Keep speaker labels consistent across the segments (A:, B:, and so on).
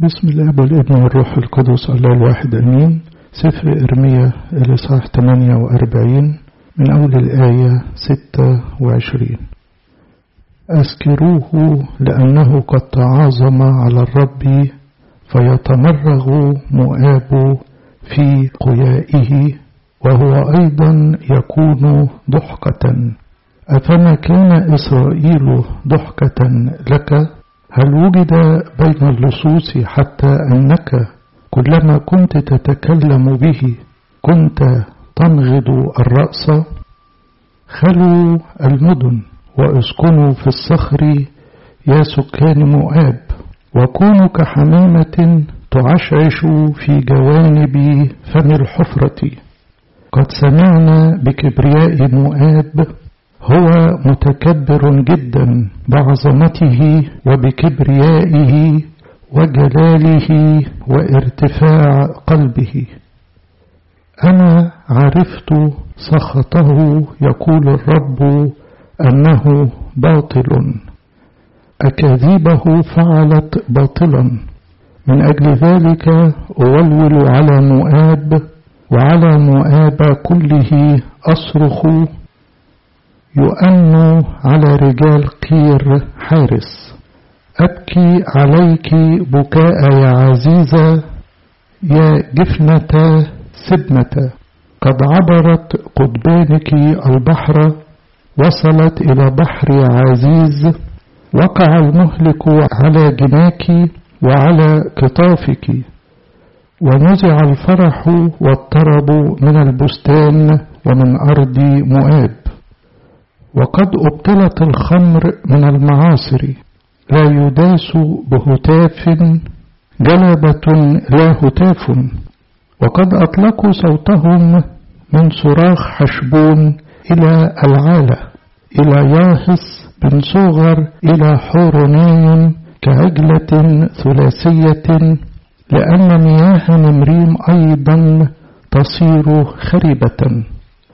A: بسم الله والابن والروح القدس الله الواحد أمين. سفر إرميا الإصحاح 48 من أول الآية 26. أذكروه لأنه قد تعاظم على الرب فيتمرغ مؤاب في قيائه وهو أيضا يكون ضحكة. أفما كان إسرائيل ضحكة لك؟ هل وجد بين اللصوص حتى أنك كلما كنت تتكلم به كنت تنغض الرأس؟ خلوا المدن واسكنوا في الصخر يا سكان مؤاب، وكونوا كحمامة تعشعش في جوانب فم الحفرة. قد سمعنا بكبرياء مؤاب، هو متكبر جدا بعظمته وبكبريائه وجلاله وارتفاع قلبه. أنا عرفت سخطه يقول الرب أنه باطل، أكاذيبه فعلت باطلا. من أجل ذلك أولول على مؤاب وعلى مؤاب كله أصرخ، يؤن على رجال قير حارس. أبكي عليك بكاء يا عزيزة يا جفنة سبمة. قد عبرت قضبانك البحر، وصلت إلى بحر عزيز. وقع المهلك على جناك وعلى قطافك، ونزع الفرح والطرب من البستان ومن أرض مؤاب. وقد أبطلت الخمر من المعاصر، لا يداس بهتاف، جلبة لا هتاف. وقد أطلقوا صوتهم من صراخ حشبون إلى العالة، إلى ياهس بن صغر، إلى حوروني كعجلة ثلاثية، لأن مياه نمريم أيضا تصير خربة.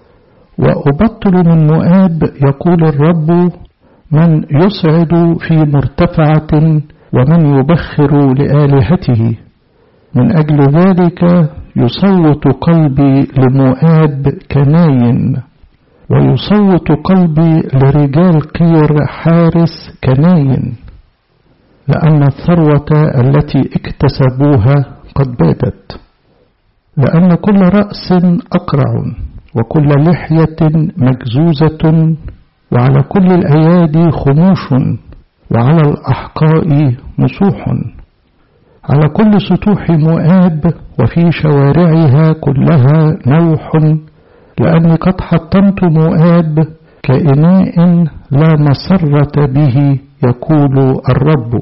A: وأبطل من مؤاب يقول الرب، من يصعد في مرتفعة ومن يبخر لآلهته. من أجل ذلك يصوت قلبي لمؤاب كناين، ويصوت قلبي لرجال قير حارس كناين، لأن الثروة التي اكتسبوها قد بادت. لأن كل رأس أقرع وكل لحية مجزوزة، وعلى كل الأيادي خموش، وعلى الأحقاء مسوح. على كل سطوح مؤاب وفي شوارعها كلها نوح، لأني قد حطمت مؤاب كإناء لا مسرة به يقول الرب.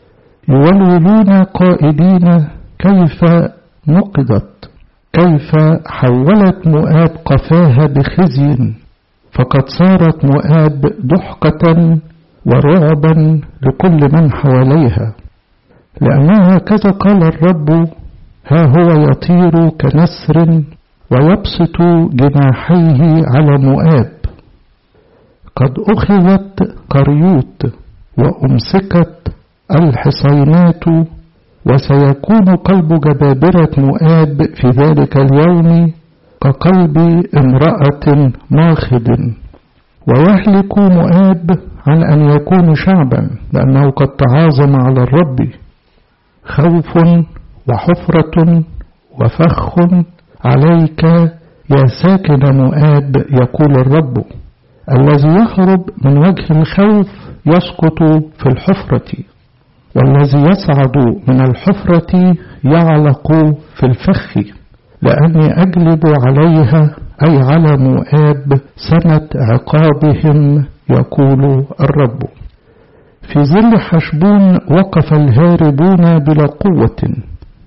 A: يولولون قائدين كيف نقضت، كيف حولت مؤاب قفاها بخزي. فقد صارت مؤاب ضحكة ورعبا لكل من حواليها. لأنها هكذا قال الرب، ها هو يطير كنسر ويبسط جناحيه على مؤاب. قد أخذت قريوت وأمسكت الحصينات، وسيكون قلب جبابرة مؤاب في ذلك اليوم كقلب امرأة ماخض. ويهلك مؤاب عن أن يكون شعبا، لأنه قد تعاظم على الرب. خوف وحفرة وفخ عليك يا ساكن مؤاب يقول الرب. الذي يهرب من وجه الخوف يسقط في الحفرة، والذي يصعد من الحفرة يعلق في الفخ. لأني أجلب عليها، أي على مؤاب، سنة عقابهم يقول الرب. في ظل حشبون وقف الهاربون بلا قوة،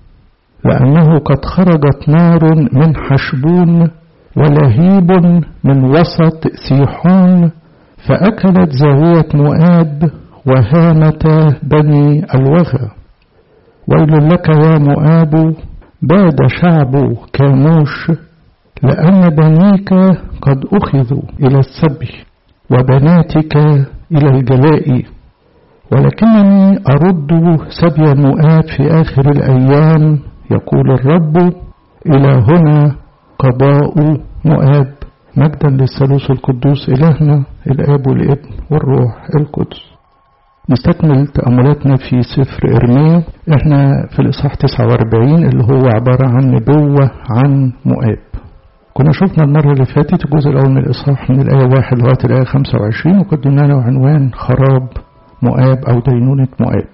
A: لأنه قد خرجت نار من حشبون ولهيب من وسط سيحون، فأكلت زاوية مؤاب وهامة بني الوغى. ويل لك يا مؤاب، باد شعب كاموش، لأن بنيك قد أخذوا إلى السبي وبناتك إلى الجلاء. ولكنني أرد سبي مؤاب في آخر الأيام يقول الرب، إلى هنا قضاء مؤاب. مجدا للثالوث القدوس إلهنا الآب والابن والروح القدس. نستكمل تأملاتنا في سفر إرميا. احنا في الإصحاح 49 اللي هو عبارة عن نبوة عن مؤاب. كنا شفنا المرة اللي فاتت الجزء الأول من الإصحاح من الآية 1 لغاية الآية 25، وقدمنا له عنوان خراب مؤاب أو دينونة مؤاب.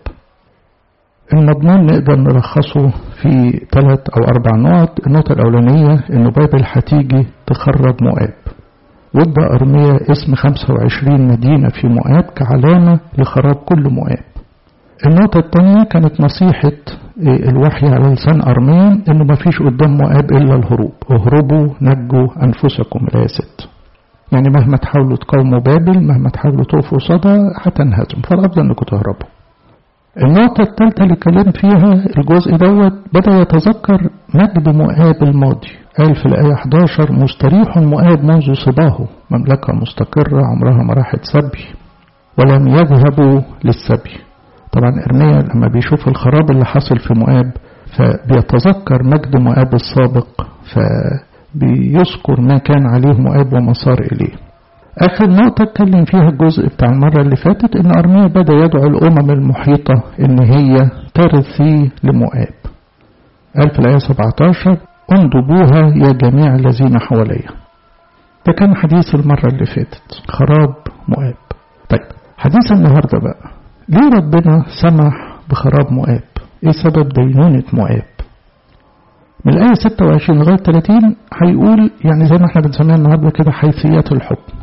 A: المضمون نقدر نلخصه في 3 أو 4 نقط. النقطة الأولانية إنه بابل هتيجي تخرب مؤاب، وادى أرميا اسم 25 مدينة في مؤاب كعلامة لخراب كل مؤاب. النقطة الثانية كانت نصيحة الوحي على لسان أرميا إنه ما فيش قدام مؤاب إلا الهروب، اهربوا نجوا أنفسكم، الآية 6. يعني مهما تحاولوا تقاوموا بابل، مهما تحاولوا تقفوا صدى هتنهزم، فالأفضل إنكم تهربوا. النقطة الثالثة اللي كلام فيها الجزء دوت بدأ يتذكر مجد مؤاب الماضي. قال في الآية 11 مستريح مؤاب منذ صباه، مملكة مستقرة عمرها ما راحت سبي ولم يذهبوا للسبي. طبعا إرميا لما بيشوف الخراب اللي حصل في مؤاب فبيتذكر مجد مؤاب السابق، فبيذكر ما كان عليه مؤاب وما صار إليه. آخر نقطة اتكلم فيها الجزء بتاع المرة اللي فاتت إن أرميا بدأ يدعو الأمم المحيطة إن هي ترثي لمؤاب. قال في الآية 17 انضبوها يا جميع الذين حواليها. ده كان حديث المرة اللي فاتت، خراب مؤاب. طيب حديث النهاردة بقى، ليه ربنا سمح بخراب مؤاب؟ ايه سبب دينونة مؤاب؟ من الآية 26 لغاية 30 هيقول يعني زي ما احنا بنسميها النهاردة كده حيثيات الحكم.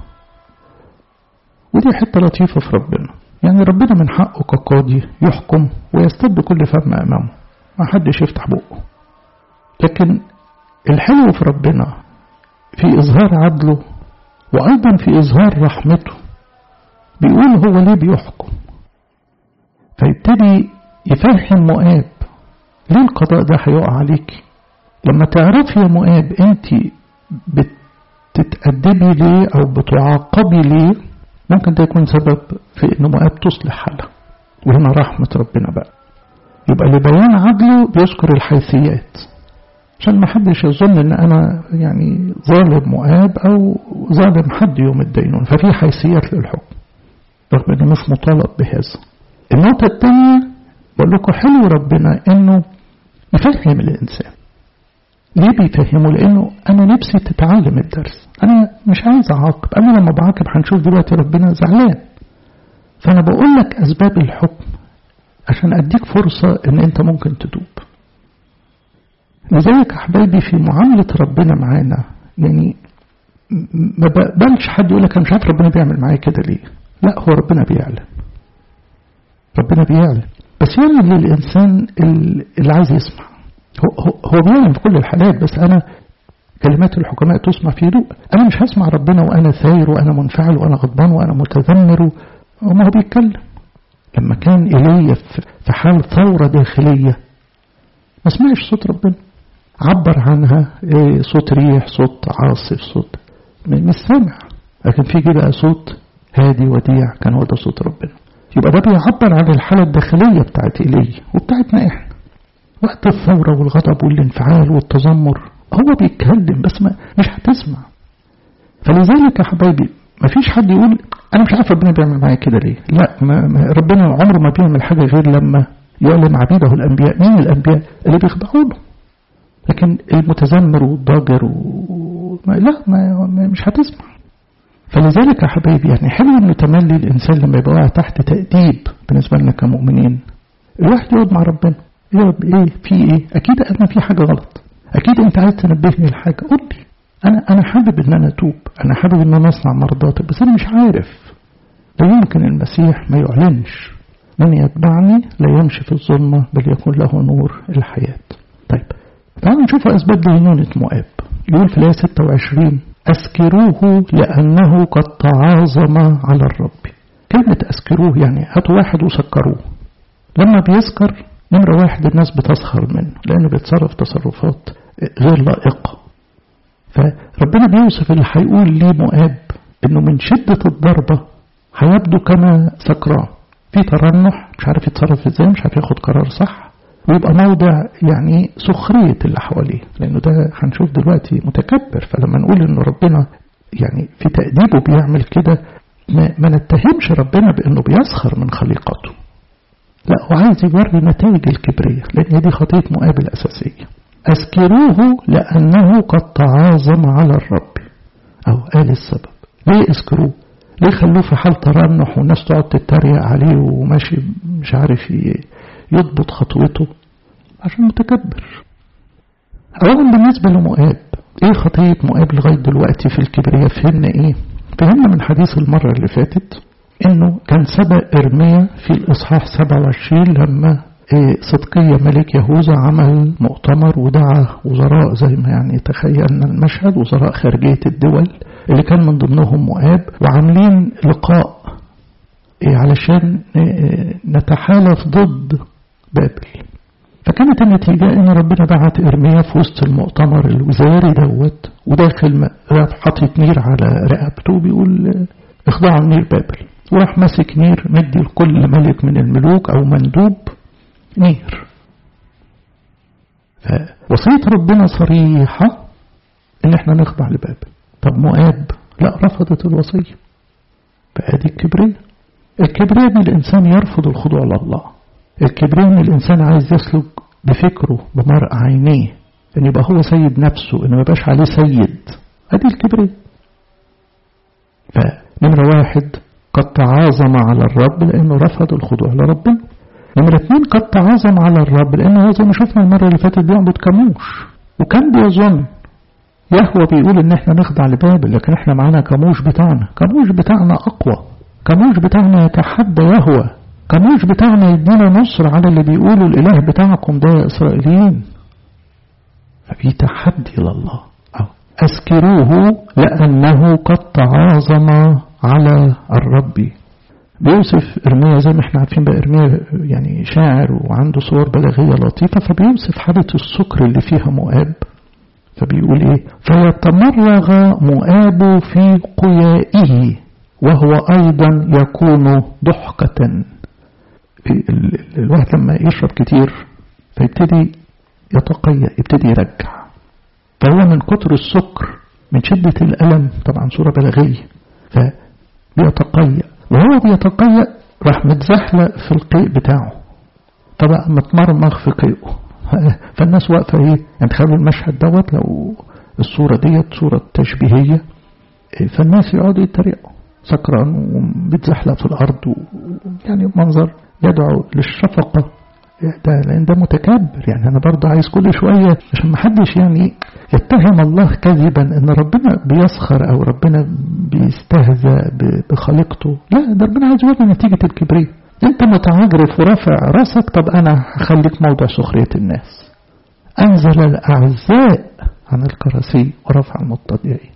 A: ودي حتة لطيفة في ربنا، يعني ربنا من حقه كقاضي يحكم ويستب كل فم أمامه، ما حدش يفتح بقه. لكن الحلو في ربنا في إظهار عدله وأيضا في إظهار رحمته. بيقول هو ليه بيحكم، فيبتدي يفهم مؤاب ليه القضاء ده هيقع عليك. لما تعرفي يا مؤاب انت بتتأدبي ليه او بتعاقبي ليه، ممكن ده يكون سبب في ان مؤاب تصلح حالها. وهنا رحمة ربنا بقى. يبقى لبيان عدله بيذكر الحيثيات عشان ما حدش يظن ان انا يعني ظالم مؤاب او ظالم حد يوم الدينون. ففي حيثيات للحكم رغم انه مش مطالب بهذا. النقطة الثانية بقول لكم حلو ربنا انه يفهم الانسان. ليه بيفهمه؟ لانه انا نفسي تتعلم الدرس، انا مش عايز اعاقب. انا لما بعاقب هنشوف دلوقتي ربنا زعلان، فانا بقول لك اسباب الحكم عشان اديك فرصة ان انت ممكن تتوب. لذلك احبابي في معاملة ربنا معانا يعني ما بقبلش حد يقول لك انا مش عارف ربنا بيعمل معايا كده ليه. لا، هو ربنا بيعلم، ربنا بيعلم، بس يعلم للإنسان اللي عايز يسمع. هو بيعلم في كل الحالات، بس أنا كلمات الحكماء تسمع في هدوء. أنا مش هسمع ربنا وأنا ثاير وأنا منفعل وأنا غضبان وأنا متذمر وما هو بيتكلم. لما كان إيليا في حال ثورة داخلية ما سمعش صوت ربنا، عبر عنها صوت ريح، صوت عاصف، صوت مش سامع. لكن في بقى صوت هادي وديع، كان هو ده صوت ربنا. يبقى ده بيعبر عن الحالة الداخلية بتاعت إيليا وبتاعتنا إحنا وقت الثورة والغضب والانفعال والتذمر. هو بيتكلم بس مش هتسمع. فلذلك يا حبايبي ما فيش حد يقول أنا مش عارف ربنا بيعمل معايا كده ليه. لا، ربنا عمره ما بيعمل حاجة غير لما يعلم عبيده الأنبياء. مين الأنبياء؟ اللي بيخضعوا له. لكن المتذمر والضاجر مش هتسمع. فلذلك يا حبايبي يعني حلو انه تملي الانسان لما يبقى تحت تأديب بالنسبه لنا كمؤمنين، الواحد يقعد مع ربنا يقعد ايه في ايه، اكيد انا في حاجه غلط، اكيد انت عايز تنبهني لحاجه، قول لي. انا حابب ان انا اتوب، انا حابب ان انا اصنع مرضاتك، بس انا مش عارف. لا يمكن المسيح ما يعلنش من يتبعني لا يمشي في الظلمه بل يكون له نور الحياه. طيب تعالوا نشوف اسباب دينونة مؤاب. يقول في الآية 26 أسكروه لأنه قد تعاظم على الرب. كلمة أسكروه يعني هاتوا واحد وسكروه. لما بيسكر نمرة واحد الناس بتسخر منه لأنه بيتصرف تصرفات غير لائقة. فربنا بيوصف اللي هيقول ليه مؤاب إنه من شدة الضربة هيبدو كما سكران. في ترنح، مش عارف يتصرف ازاي، مش عارف ياخد قرار صح، ويبقى موضع يعني سخرية اللي حواليه، لأنه ده هنشوف دلوقتي متكبر. فلما نقول إنه ربنا يعني في تأديبه بيعمل كده، ما نتهمش ربنا بأنه بيسخر من خليقته، لا، هو عايز يوري نتائج الكبرية، لأن دي خطية مؤاب الأساسية. أذكروه لأنه قد تعاظم على الرب، أو قال السبب ليه أذكروه، ليه خلوه في حال ترنح والناس تقعد تتريق عليه وماشي مش عارف يضبط خطوته، عشان متكبر. أولا بالنسبة لمؤاب، إيه خطية مؤاب لغاية دلوقتي في الكبرية؟ فهمنا إيه؟ فهمنا من حديث المرة اللي فاتت إنه كان سبق إرميا في الإصحاح 27 لما صدقية ملك يهوذا عمل مؤتمر ودعا وزراء، زي ما يعني تخيلنا المشهد، وزراء خارجية الدول اللي كان من ضمنهم مؤاب، وعاملين لقاء علشان نتحالف ضد بابل. فكانت النتيجة ان ربنا بعت إرميا في وسط المؤتمر الوزاري دوت، وداخل حاطط نير على رقبته بيقول اخضعوا نير بابل، وراح ماسك نير مدي لكل ملك من الملوك او مندوب نير. فوصية ربنا صريحة ان احنا نخضع لبابل. طب مؤاب لا، رفضت الوصية. فادي الكبرية. الكبرية ان الانسان يرفض الخضوع لله. الكبرية ان الانسان عايز يسلك بفكره بمرء عينيه، ان يبقى هو سيد نفسه، ان ما يبقاش عليه سيد. ادي الكبرية. فنمرة واحد قد تعاظم على الرب لانه رفض الخضوع لربنا. نمرة 2 قد تعاظم على الرب لانه هو زي ما شفنا المرة اللي فاتت بيعبد كموش، وكان بيظن يهوى بيقول ان احنا نخضع لبابل، لكن احنا معانا كموش بتاعنا اقوى، كموش بتاعنا يتحدى يهوى، كموش بتاعنا يدينا نصر على اللي بيقولوا الاله بتاعكم ده يا اسرائيليين. ففي تحدي لله. اذكروه لانه قد تعاظم على الرب. بيوصف إرميا زي ما احنا عارفين بقى، إرميا يعني شاعر وعنده صور بلاغية لطيفة، فبيوصف حالة السكر اللي فيها مؤاب. فبيقول ايه؟ فيتمرغ مؤاب في قيائه وهو ايضا يكون ضحكة. الواحد لما يشرب كتير فيبتدي يتقيأ، يبتدي يرجع، فهو من كتر السكر من شدة الألم، طبعا صورة بلاغية، فبيتقيأ، وهو بيتقيأ راح متزحلق في القيء بتاعه، طبعا متمرمغ في قيئه. فالناس واقفة ايه؟ يعني تخيلوا المشهد دوت، لو الصورة ديت صورة تشبيهية، فالناس يقعدوا يتريقوا، سكران وبيتزحلق في الأرض، يعني منظر يدعو للشفقة. ده لأن ده متكبر. يعني أنا برضه عايز كل شوية عشان محدش يعني يتهم الله كذبا إن ربنا بيسخر أو ربنا بيستهزأ بخليقته. لا، ده ربنا عايز يوري نتيجة الكبرية. أنت متعجرف ورافع راسك، طب أنا هخليك موضع سخرية الناس. أنزل الأعزاء عن الكراسي ورفع المتضعين.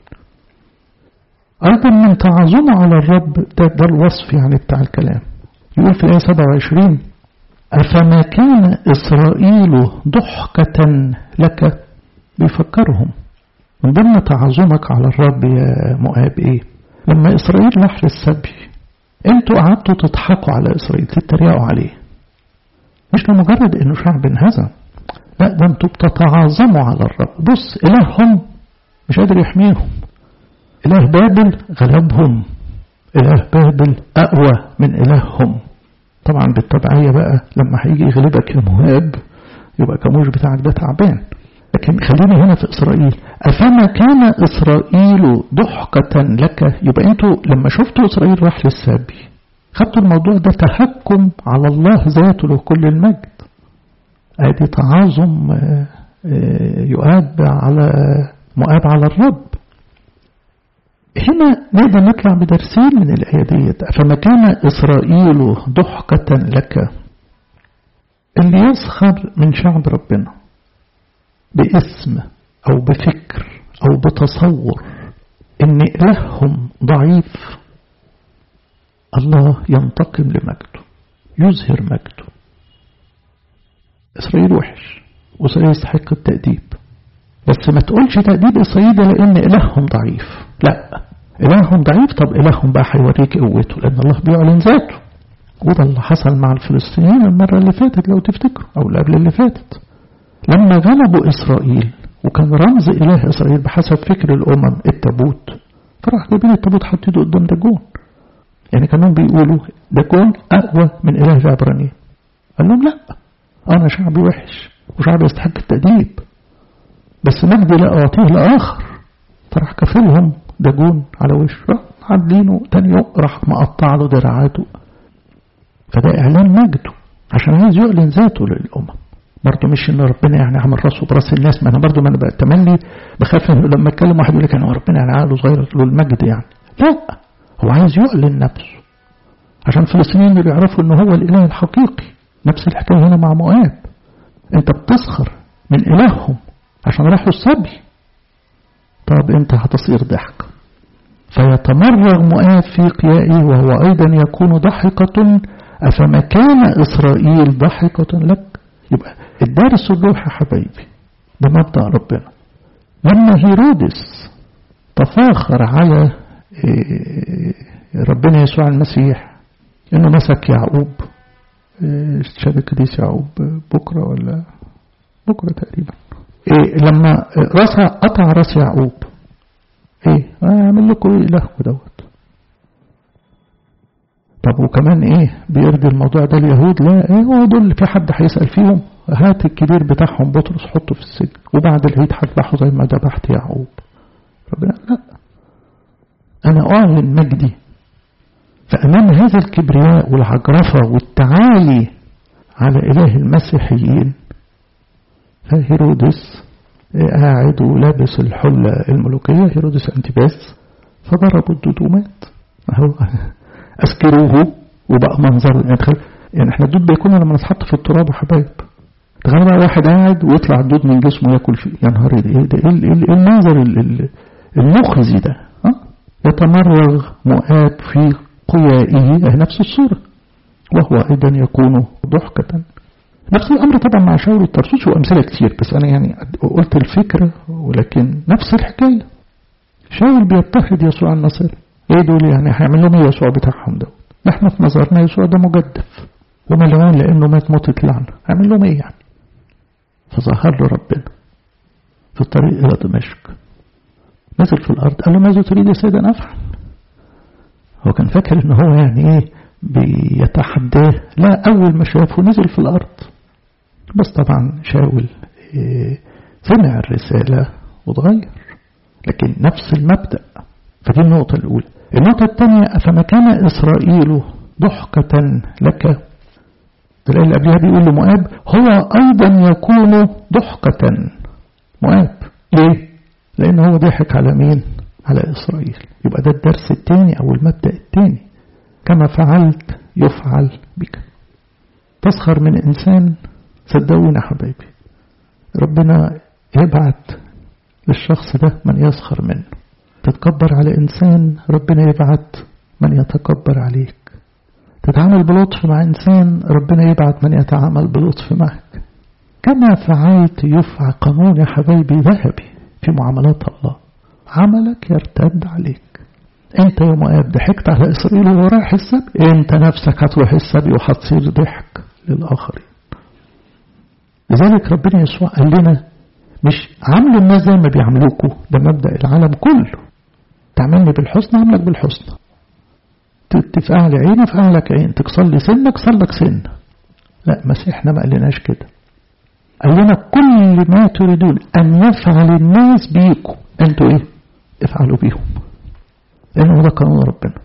A: أيضا من تعظمه على الرب، ده الوصف يعني بتاع الكلام. يقول في الآية 27 أفما كان إسرائيل ضحكة لك. بيفكرهم من ضمن تعظمك على الرب يا مؤاب إيه؟ لما إسرائيل راح للسبي انتوا قعدتوا تضحكوا على إسرائيل، تتريقوا عليه، مش لمجرد انه شعب انهزم، لا، ده انتوا بتتعظموا على الرب. بص، إلههم مش قادر يحميهم، إله بابل غلبهم، إله بابل أقوى من إلههم. طبعا بالتبعية بقى لما هيجي يغلبك يا مؤاب يبقى كموش بتاعك ده تعبان. لكن خلينا هنا في إسرائيل. أفما كان إسرائيل ضحكة لك، يبقى أنتوا لما شفتوا إسرائيل راح للسبي خدتوا الموضوع ده تهكم على الله ذاته له كل المجد. ادي تعاظم مؤاب على الرب. هنا نقدر نطلع بدرسين من الآية ديت. فما كان إسرائيل ضحكة لك، اللي يسخر من شعب ربنا باسم أو بفكر أو بتصور إن إلههم ضعيف، الله ينتقم لمجده، يظهر مجده. إسرائيل وحش وإسرائيل يستحق التأديب، بس ما تقولش تأديب إسرائيل لأن إلههم ضعيف. لا، إلههم ضعيف، طب إلههم بقى هيوريك قوته، لأن الله بيعلن ذاته. وده اللي حصل مع الفلسطينيين المرة اللي فاتت لو تفتكروا أو اللي قبل اللي فاتت، لما غلبوا إسرائيل وكان رمز إله إسرائيل بحسب فكر الأمم التابوت، فراح جايبين التابوت حطيته قدام داجون. يعني كانوا بيقولوا داجون أقوى من إله العبرانيين. قال لهم لا، أنا شعبي وحش وشعبي يستحق التأديب، بس مجدي لا أعطيه لآخر. فراح كفلهم داجون على وشه، عادلينه تاني يوم راح مقطع له دراعاته. فده إعلان مجده عشان عايز يعلن ذاته للأمم. برضه مش إن ربنا يعني عمل راسه براس الناس، ما أنا برضه ما أنا بتملي بخاف إنه لما أتكلم واحد يقول لك أنا ربنا يعني عقله صغير له المجد يعني. لا، هو عايز يعلن نفسه عشان الفلسطينيين اللي بيعرفوا إنه هو الإله الحقيقي. نفس الحكاية هنا مع مؤاب، أنت بتسخر من إلههم عشان راحوا السبي، طب أنت هتصير ضحك. فيتمرغ مؤاب في قيائه وهو أيضا يكون ضحكة، أفما كان إسرائيل ضحكة لك. يبقى الدارس الروح يا حبايبي ده مبدأ ربنا. لما هيرودس تفاخر على ربنا يسوع المسيح إنه مسك يعقوب، شبك قديس يعقوب بكرة ولا بكرة تقريبا، لما قطع راس يعقوب، أعمل لكم إلهكم دوت. طب وكمان بيرضي الموضوع ده اليهود؟ لا، هو دول في حد هيسأل فيهم؟ هات الكبير بتاعهم بطرس حطه في السجن وبعد العيد هذبحه زي ما ذبحت يعقوب. ربنا لا، أنا أعلن مجدي. فأمام هذا الكبرياء والعجرفة والتعالي على إله المسيحيين، فهيرودس قاعد ولابس الحلة الملوكية، هيرودس أنتباس، فضربوا الدود ومات. أسكروه وبقى منظر يعني احنا الدود بيكون لما نتحط في التراب يا حبايب. تخيل بقى واحد قاعد ويطلع الدود من جسمه ياكل فيه، يا نهار ايه المنظر المخزي ده. يتمرغ مؤاب في قيائه نفس الصورة وهو أيضا يكون ضحكة. نفس الأمر طبعا مع شاول الترسوسي وأمثلة كتير، بس أنا يعني قلت الفكرة، ولكن نفس الحكاية. شاول بيضطهد يسوع الناصري، دول يعني هيعمل لهم يسوع بتاعهم ده؟ احنا في نظرنا يسوع ده مجدف وملعون لأنه مات موتة لعنة، هيعمل لهم يعني؟ فظهر له ربنا في الطريق إلى دمشق، نزل في الأرض، قال له ماذا تريد يا سيد أن أفعل؟ هو كان فاكر إن هو يعني بيتحداه. لا، أول ما شافه نزل في الأرض. بس طبعا شاول سمع الرسالة وتغير، لكن نفس المبدأ. فدي النقطة الأولى. النقطة الثانية، أفما كان إسرائيل ضحكة لك. تلاقي اللي قبلها بيقول لمؤاب هو أيضا يكون ضحكة. مؤاب ليه؟ لأن هو ضحك على مين؟ على إسرائيل. يبقى ده الدرس الثاني أو المبدأ الثاني، كما فعلت يفعل بك. تسخر من إنسان، صدقونا حبايبي ربنا يبعت للشخص ده من يسخر منه. تتكبر على إنسان، ربنا يبعت من يتكبر عليك. تتعامل بلطف مع إنسان، ربنا يبعت من يتعامل بلطف معك. كما فعلت يفعل. قانون يا حبايبي ذهبي في معاملات الله، عملك يرتد عليك. انت يا مؤاب ضحكت على إسرائيل وهو رايح السبي، انت نفسك هتروح السبي وهتصير ضحك للآخرين. لذلك ربنا يسوع قال لنا مش عاملوا الناس زي ما بيعملوكوا، ده مبدأ العالم كله. تعملني بالحسن عملك بالحسن، تفعل لي عين افعل لك عين، تكسر لي سن اكسر لك سن. لا، مسيحنا ما قالناش كده. قال لنا كل ما تريدون أن يفعل الناس بيكم أنتوا افعلوا بيهم، لأنه ده قانون ربنا.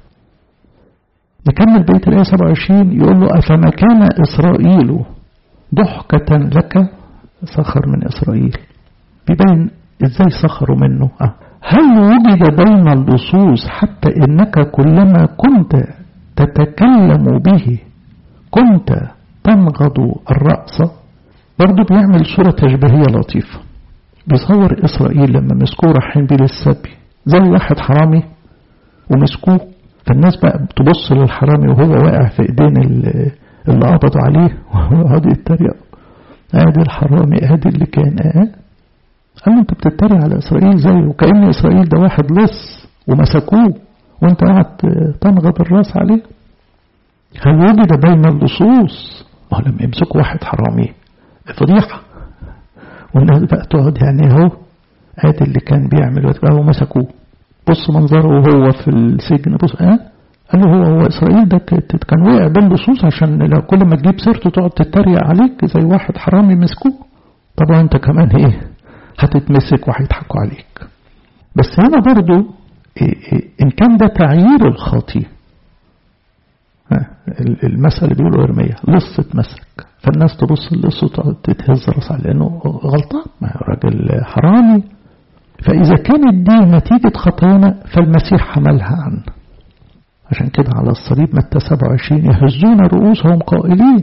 A: نكمل بيت الآية 27 يقول له أفما كان إسرائيل ضحكة لك. سخر من إسرائيل، بيبين إزاي سخروا منه. هل وجد بين اللصوص حتى إنك كلما كنت تتكلم به كنت تنغض الرأس. برضو بيعمل صورة تشبيهية لطيفة، بيصور إسرائيل لما مسكوه رايحين بيه للسبي زي واحد حرامي ومسكوه، فالناس بقى بتبص للحرامي وهو واقع في ايدين اللي قبضوا عليه وقعدوا يتريقوا، ادي الحرامي ادي اللي كان قال له انت بتتريق على إسرائيل زيه، وكأن إسرائيل ده واحد لص ومسكوه وانت قاعد تنغض الراس عليه. هل وجد بين اللصوص؟ ما هو لما يمسكوا واحد حرامي فضيحة، والناس بقى تقعد يعني اهو ادي اللي كان بيعمل وتبقى هو مسكوه، بص منظره وهو في السجن، بص قال له هو إسرائيل ده كان وقع بين اللصوص عشان لو كل ما تجيب سيرته تقعد تتريق عليك زي واحد حرامي مسكوه. طبعا انت كمان ايه هتتمسك وهيضحكوا عليك. بس هنا برضو ان كان ده تعيير الخاطي، المثل اللي بيقولوا ارميا لص اتمسك، فالناس تبص اللص وتقعد تتهز راسها لانه غلطان، ما هو راجل حرامي. فاذا كانت دي نتيجه خطايانا فالمسيح حملها عنا. عشان كده على الصليب متى 27 يهزون رؤوسهم قائلين،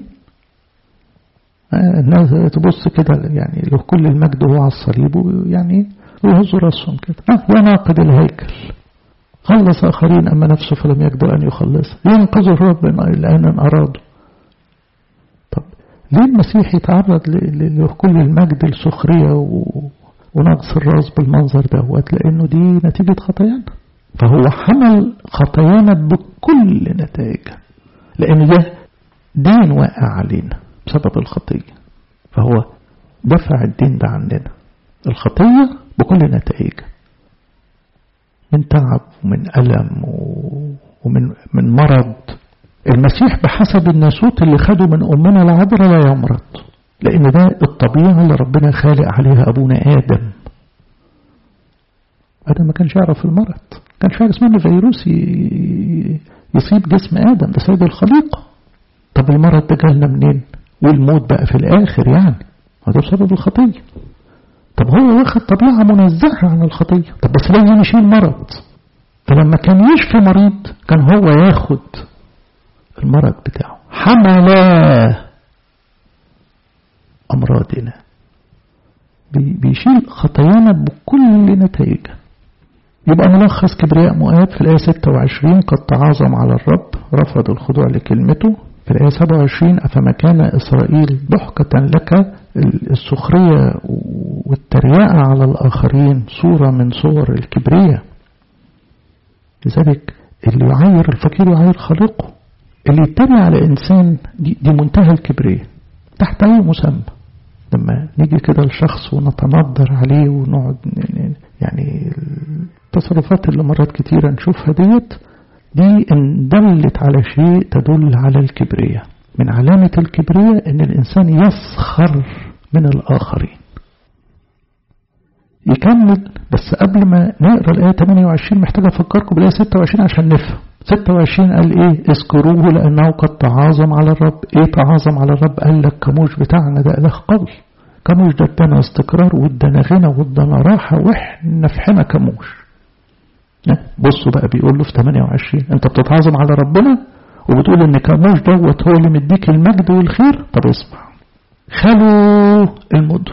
A: الناس تبص كده يعني لو كل المجد هو على الصليب يعني يهزوا راسهم كده، يا ناقد الهيكل خلص آخرين أما نفسه فلم يقدر أن يخلص، ينقذ الرب الآن أرادوا. طب ليه المسيح يتعرض لكل المجد السخرية ونقص الراس بالمنظر دوت؟ لأنه دي نتيجة خطايانا، فهو حمل خطايانا بكل نتائجها، لأن ده دين واقع علينا بسبب الخطية، فهو دفع الدين ده عننا، الخطية بكل نتائجها، من تعب ومن ألم ومن مرض. المسيح بحسب الناسوت اللي خده من أمنا العذراء لا يمرض، لأن ده الطبيعة اللي ربنا خالق عليها أبونا آدم. آدم ما كانش يعرف المرض، كان شعر اسمه فيروس يصيب جسم آدم، ده سيد الخليقة. طب المرض ده جالنا منين؟ والموت بقى في الآخر يعني هذا بسبب الخطية. طب هو واخد طبيعة منزهة عن الخطية، طب بس لازم يشيل مرض، فلما كان يشفي مريض كان هو ياخد المرض بتاعه، حمل أمراضنا، بيشيل خطايانا بكل نتائجها. يبقى ملخص كبرياء مؤاب في الآية 26 قد تعاظم على الرب، رفض الخضوع لكلمته. في الآية 27 أفما كان إسرائيل ضحكة لك، السخرية والترياء على الآخرين صورة من صور الكبرياء. لذلك اللي يعير الفقير يعير خالقه، اللي يتريق على إنسان دي منتهى الكبرياء تحت أي مسمى. لما نيجي كده لشخص ونتنظر عليه ونقعد يعني التصرفات اللي مرات كتيرة نشوفها دي إن دلت على شيء تدل على الكبرياء. من علامة الكبرياء إن الإنسان يسخر من الآخرين. يكمل بس قبل ما نقرأ الآية 28 محتاج أفكركم بالآية 26 عشان نفهم. 26 قال إيه؟ اذكروه لأنه قد تعاظم على الرب. إيه تعاظم على الرب؟ قال لك كموش بتاعنا ده إله قوي، كموش ده ادانا استقرار وادانا غنى وادانا راحة وإحنا في حمى كموش. بصوا بقى بيقول له في 28 أنت بتتعاظم على ربنا وبتقول إن كموش دوت هو اللي مديك المجد والخير. طب اسمع، خلوا المدن.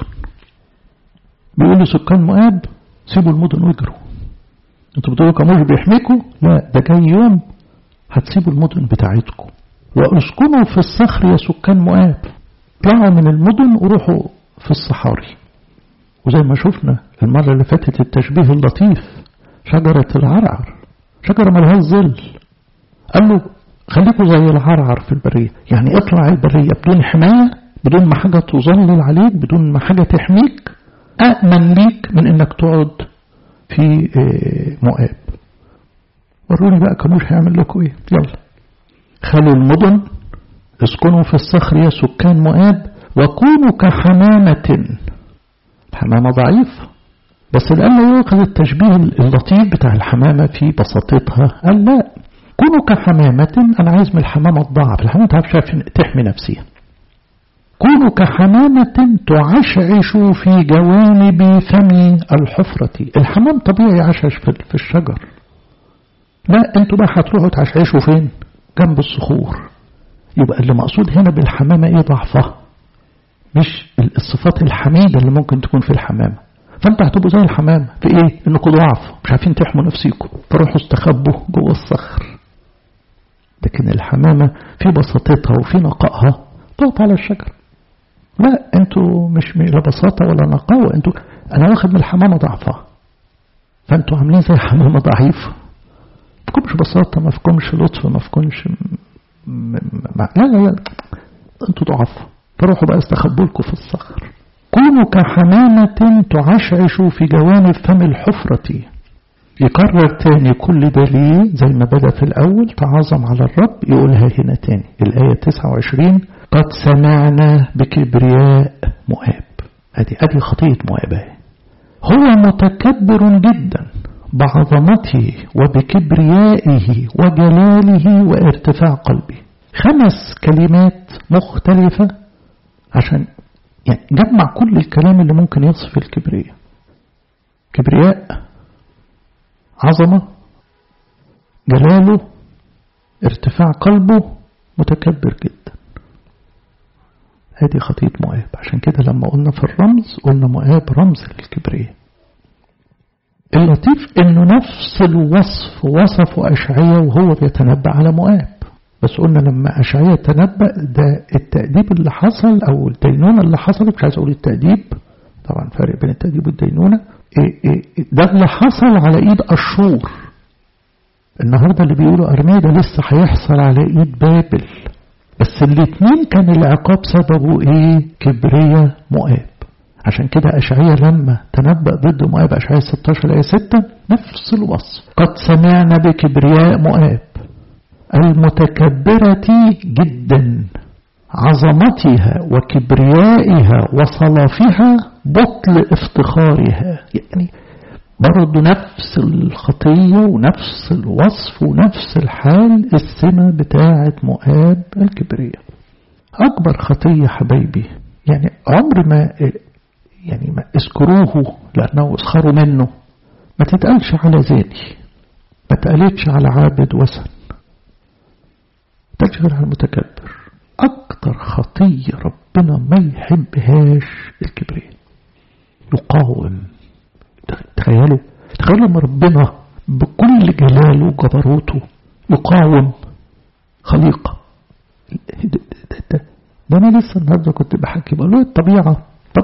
A: بيقول لسكان مؤاب سيبوا المدن واجروا. انتوا بتقولوا كموش بيحميكوا؟ لا، ده جاي يوم هتسيبوا المدن بتاعتكم واسكنوا في الصخر يا سكان مؤاب. طلعوا من المدن وروحوا في الصحاري. وزي ما شفنا المرة اللي فاتت التشبيه اللطيف، شجرة العرعر، شجرة ملهاش ظل. قال له خليكوا زي العرعر في البرية، يعني اطلع البرية بدون حماية، بدون ما حاجة تظلل عليك، بدون ما حاجة تحميك، أأمن ليك من انك تقعد في مؤاب. وروني بقى كموش هيعمل لكم ايه. يلا، خلوا المدن، اسكنوا في الصخر يا سكان مؤاب، وكونوا كحمامة. الحمامة ضعيف، بس الآن لا يؤخذ التشبيه اللطيف بتاع الحمامة في بساطتها. قال لا، كونوا كحمامة. أنا عايز من الحمامة الضعف، الحمامة تعرف تحمي نفسها. كونوا كحمامة تعشعش في جوانب فم الحفرة. الحمام طبيعي يعشعش في الشجر، لا انتوا بقى هتروحوا تعشعشوا فين؟ جنب الصخور. يبقى اللي مقصود هنا بالحمامة ايه؟ ضعفها، مش الصفات الحميدة اللي ممكن تكون في الحمامة. فانتوا هتبقوا زي الحمامة في ايه؟ انكم ضعف مش عارفين تحموا نفسيكم، فروحوا استخبوا جوه الصخر. لكن الحمامة في بساطتها وفي نقائها تقف على الشجر. لا انتوا مش لا بساطة ولا نقاوة، انتوا انا واخد من الحمامة ضعفها، فانتوا عاملين زي حمامة ضعيفة. ما فيكمش بساطة، ما فيكمش لطف، ما فيكمش لا لا لا، انتوا ضعف، فروحوا بقى استخبوا لكم في الصخر. كونوا كحمامة تعشعش في جوانب فم الحفرة. يكرر تاني كل ده ليه؟ زي ما بدأ في الأول تعظم على الرب، يقولها هنا تاني الآية 29 قد سمعنا بكبرياء مؤاب. ادي خطية مؤاب. هو متكبر جدا بعظمته وبكبريائه وجلاله وارتفاع قلبه. 5 كلمات مختلفة عشان يعني جمع كل الكلام اللي ممكن يصف الكبرياء. كبرياء، عظمة، جلاله، ارتفاع قلبه، متكبر جدا. هذه خطية مؤاب. عشان كده لما قلنا في الرمز قلنا مؤاب رمز للكبرياء. اللطيف انه نفس الوصف وصفه أشعياء وهو بيتنبأ على مؤاب، بس قلنا لما أشعياء تنبأ ده التأديب اللي حصل او الدينونة اللي حصلت، مش عايز اقول التأديب، طبعا فرق بين التأديب والدينونة. ده اللي حصل على ايد أشور. النهاردة اللي بيقولوا أرميا ده لسه هيحصل على ايد بابل، بس الاتنين كان العقاب سببه ايه؟ كبرياء مؤاب. عشان كده أشعياء لما تنبأ ضد مؤاب أشعياء 16 آية 6 نفس الوصف. قد سمعنا بكبرياء مؤاب المتكبرة جدا، عظمتها وكبريائها وصلافها بطل افتخارها. يعني برضو نفس الخطية ونفس الوصف ونفس الحال، السمة بتاعة مؤاب الكبرياء. أكبر خطية حبايبي يعني عمر ما يعني ما اذكروه لأنه اسخروا منه، ما تتقالش على زاني، ما تقالتش على عابد وثن، ما تقالش غير على المتكبر. أكتر خطية ربنا ما يحبهاش الكبرياء. يقاوم. تخيلوا لما ربنا بكل جلاله وجبروته يقاوم خليقة. ده أنا لسه النهارده كنت بحكي بقول له الطبيعة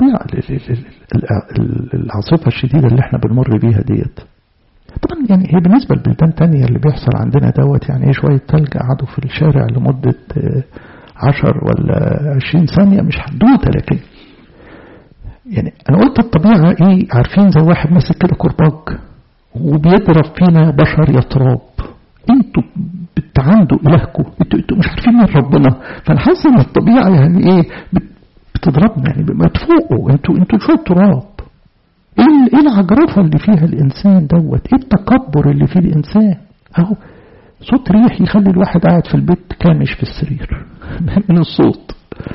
A: العاصفة الشديدة اللي احنا بنمر بيها ديت. طبعا يعني هي بالنسبة لبلدان تانية اللي بيحصل عندنا دوت يعني ايه شوية تلج قعدوا في الشارع لمدة 10 ولا 20 ثانية مش حدوتة، لكن يعني انا قلت الطبيعة ايه؟ عارفين زي واحد ماسك كده كرباج وبيضرب فينا بشر يا تراب، انتوا بتعاندوا الهكم، انتوا مش عارفين من ربنا. فانا حاسس ان الطبيعة يعني ايه بتضربنا، يعني ما تفوقوا انتوا شوية تراب. ايه العجرفة اللي فيها الانسان دوت؟ ايه التكبر اللي فيه الانسان؟ اهو صوت ريح يخلي الواحد قاعد في البيت كامش في السرير من الصوت.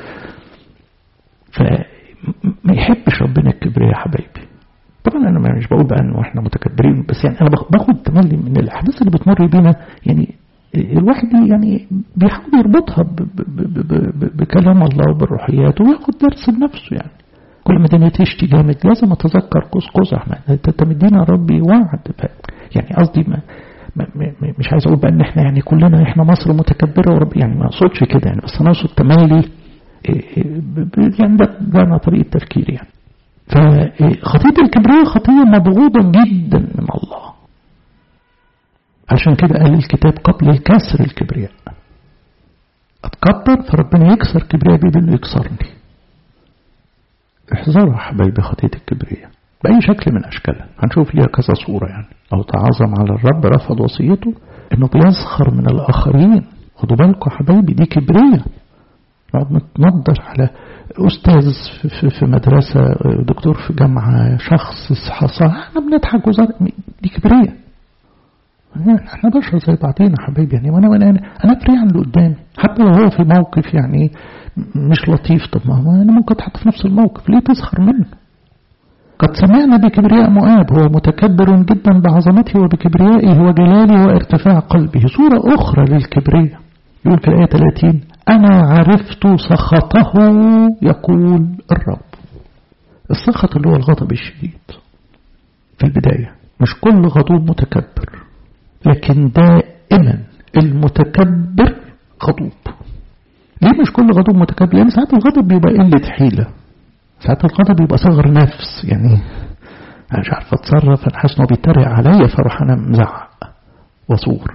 A: فما يحبش ربنا الكبرياء يا حبايبي. طبعا انا مش بقول بقى انه احنا متكبرين، بس يعني انا باخد تملي من الاحداث اللي بتمر بينا، يعني الواحد يعني بيحاول يربطها بكلام الله وبالروحيات وياخد درس لنفسه. يعني كل ما الدنيا تشتي جامد لازم اتذكر قوس قزح، انت مدينا ربي وعد. يعني قصدي مش عايز اقول بقى ان احنا يعني كلنا احنا مصر متكبره ورب، يعني ما اقصدش كده يعني، بس انا اقصد تملي يعني ده انا طريقه تفكيري يعني. فخطية الكبرياء خطية مبغوضة جدا من الله. عشان كده قال الكتاب قبل الكسر الكبرياء. اتكبر فربنا يكسر كبرياء بيقول يكسرني. احذروا حبايبي خطية الكبرياء بأي شكل من أشكالها. هنشوف ليها كذا صورة يعني. أو تعظم على الرب رفض وصيته، إنه بيسخر من الآخرين. خدوا بالكم حبايبي دي كبرياء. نقعد نتنظر على أستاذ في مدرسة، دكتور في جامعة، شخص حصل احنا بنضحك دي كبرياء. احنا بشر زي بعضينا حبايبي يعني، وانا فري عن اللي قدامي حتى لو هو في موقف يعني مش لطيف. طب ما انا ممكن اتحط في نفس الموقف، ليه تسخر منه؟ قد سمعنا بكبرياء مؤاب هو متكبر جدا بعظمته وبكبريائه وجلاله وارتفاع قلبه. صورة أخرى للكبرياء يقول في الآية 30 أنا عرفت سخطه يقول الرب. السخط اللي هو الغضب الشديد في البداية. مش كل غضوب متكبر، لكن دائما المتكبر غضوب. ليه مش كل غضوب متكبر؟ لأن ساعات الغضب بيبقى قلة حيلة، ساعات الغضب بيبقى صغر نفس، يعني أنا مش عارف أتصرف، أنا حاسس إنه بيتريق عليا فاروح أنا مزعق وصور.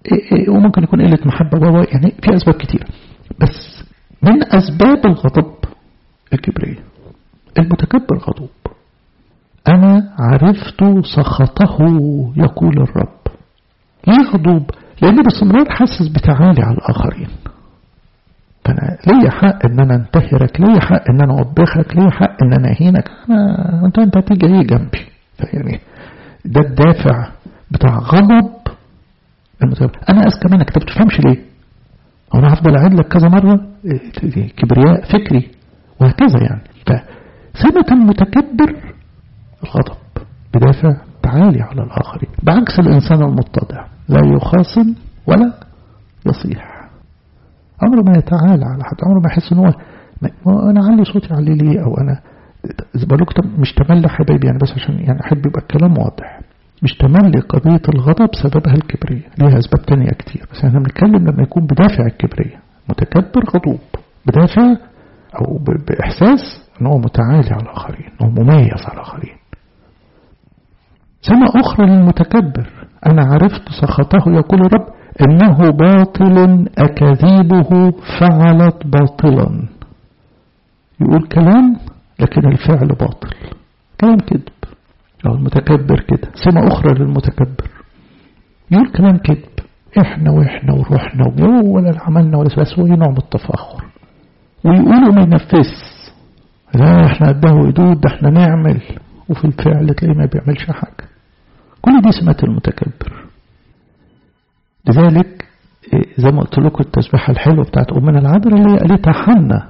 A: وممكن يكون قلة محبة يعني في أسباب كتير، بس من أسباب الغضب الكبرياء. المتكبر غضوب. أنا عرفت سخطه يقول الرب. ليه غضوب؟ لأنه باستمرار حاسس بتعالي على الآخرين. فأنا ليه حق أن أنا انتهرك، ليه حق أن أنا أوبخك، ليه حق أن أنا أهينك، أنت تيجي إيه جنبي. فيعني ده الدافع بتاع غضب المتكبر. أنا أذكى منك، أنت بتفهمش ليه؟ أنا هفضل أعيد لك كذا مرة. كبرياء فكري وهكذا يعني. فسمة المتكبر الغضب بدافع تعالي على الآخرين، بعكس الإنسان المتضع لا يخاصم ولا يصيح. عمره ما يتعالى على حد، عمره ما يحس إنه أنا علي صوتي علي ليه، أو أنا بقولك مش تملي حبايبي يعني، بس عشان يعني أحب يبقى الكلام واضح. مش تملي قضية الغضب سببها الكبرياء، ليها أسباب تانية كتير، بس احنا بنتكلم لما يكون بدافع الكبرياء. متكبر غضوب بدافع أو بإحساس أنه متعالي على الآخرين، أنه مميز على الآخرين. سنة أخرى للمتكبر، أنا عرفت سخطه يقول الرب إنه باطل أكاذيبه فعلت باطلا. يقول كلام لكن الفعل باطل، كلام كذب. لو المتكبر كده. سنة أخرى للمتكبر، يقول كلام كذب، إحنا وإحنا وروحنا ولا عملنا ولا بس، هو نوع من التفاخر. ويقولوا ما ينفذش، لا إحنا قده قدود، ده إحنا نعمل، وفي الفعل تلاقيه ما بيعملش حاجة. كل دي سمات المتكبر. لذلك زي ما قلت لكم التسبيحة الحلوة بتاعت أمنا العذراء اللي قالتها حنا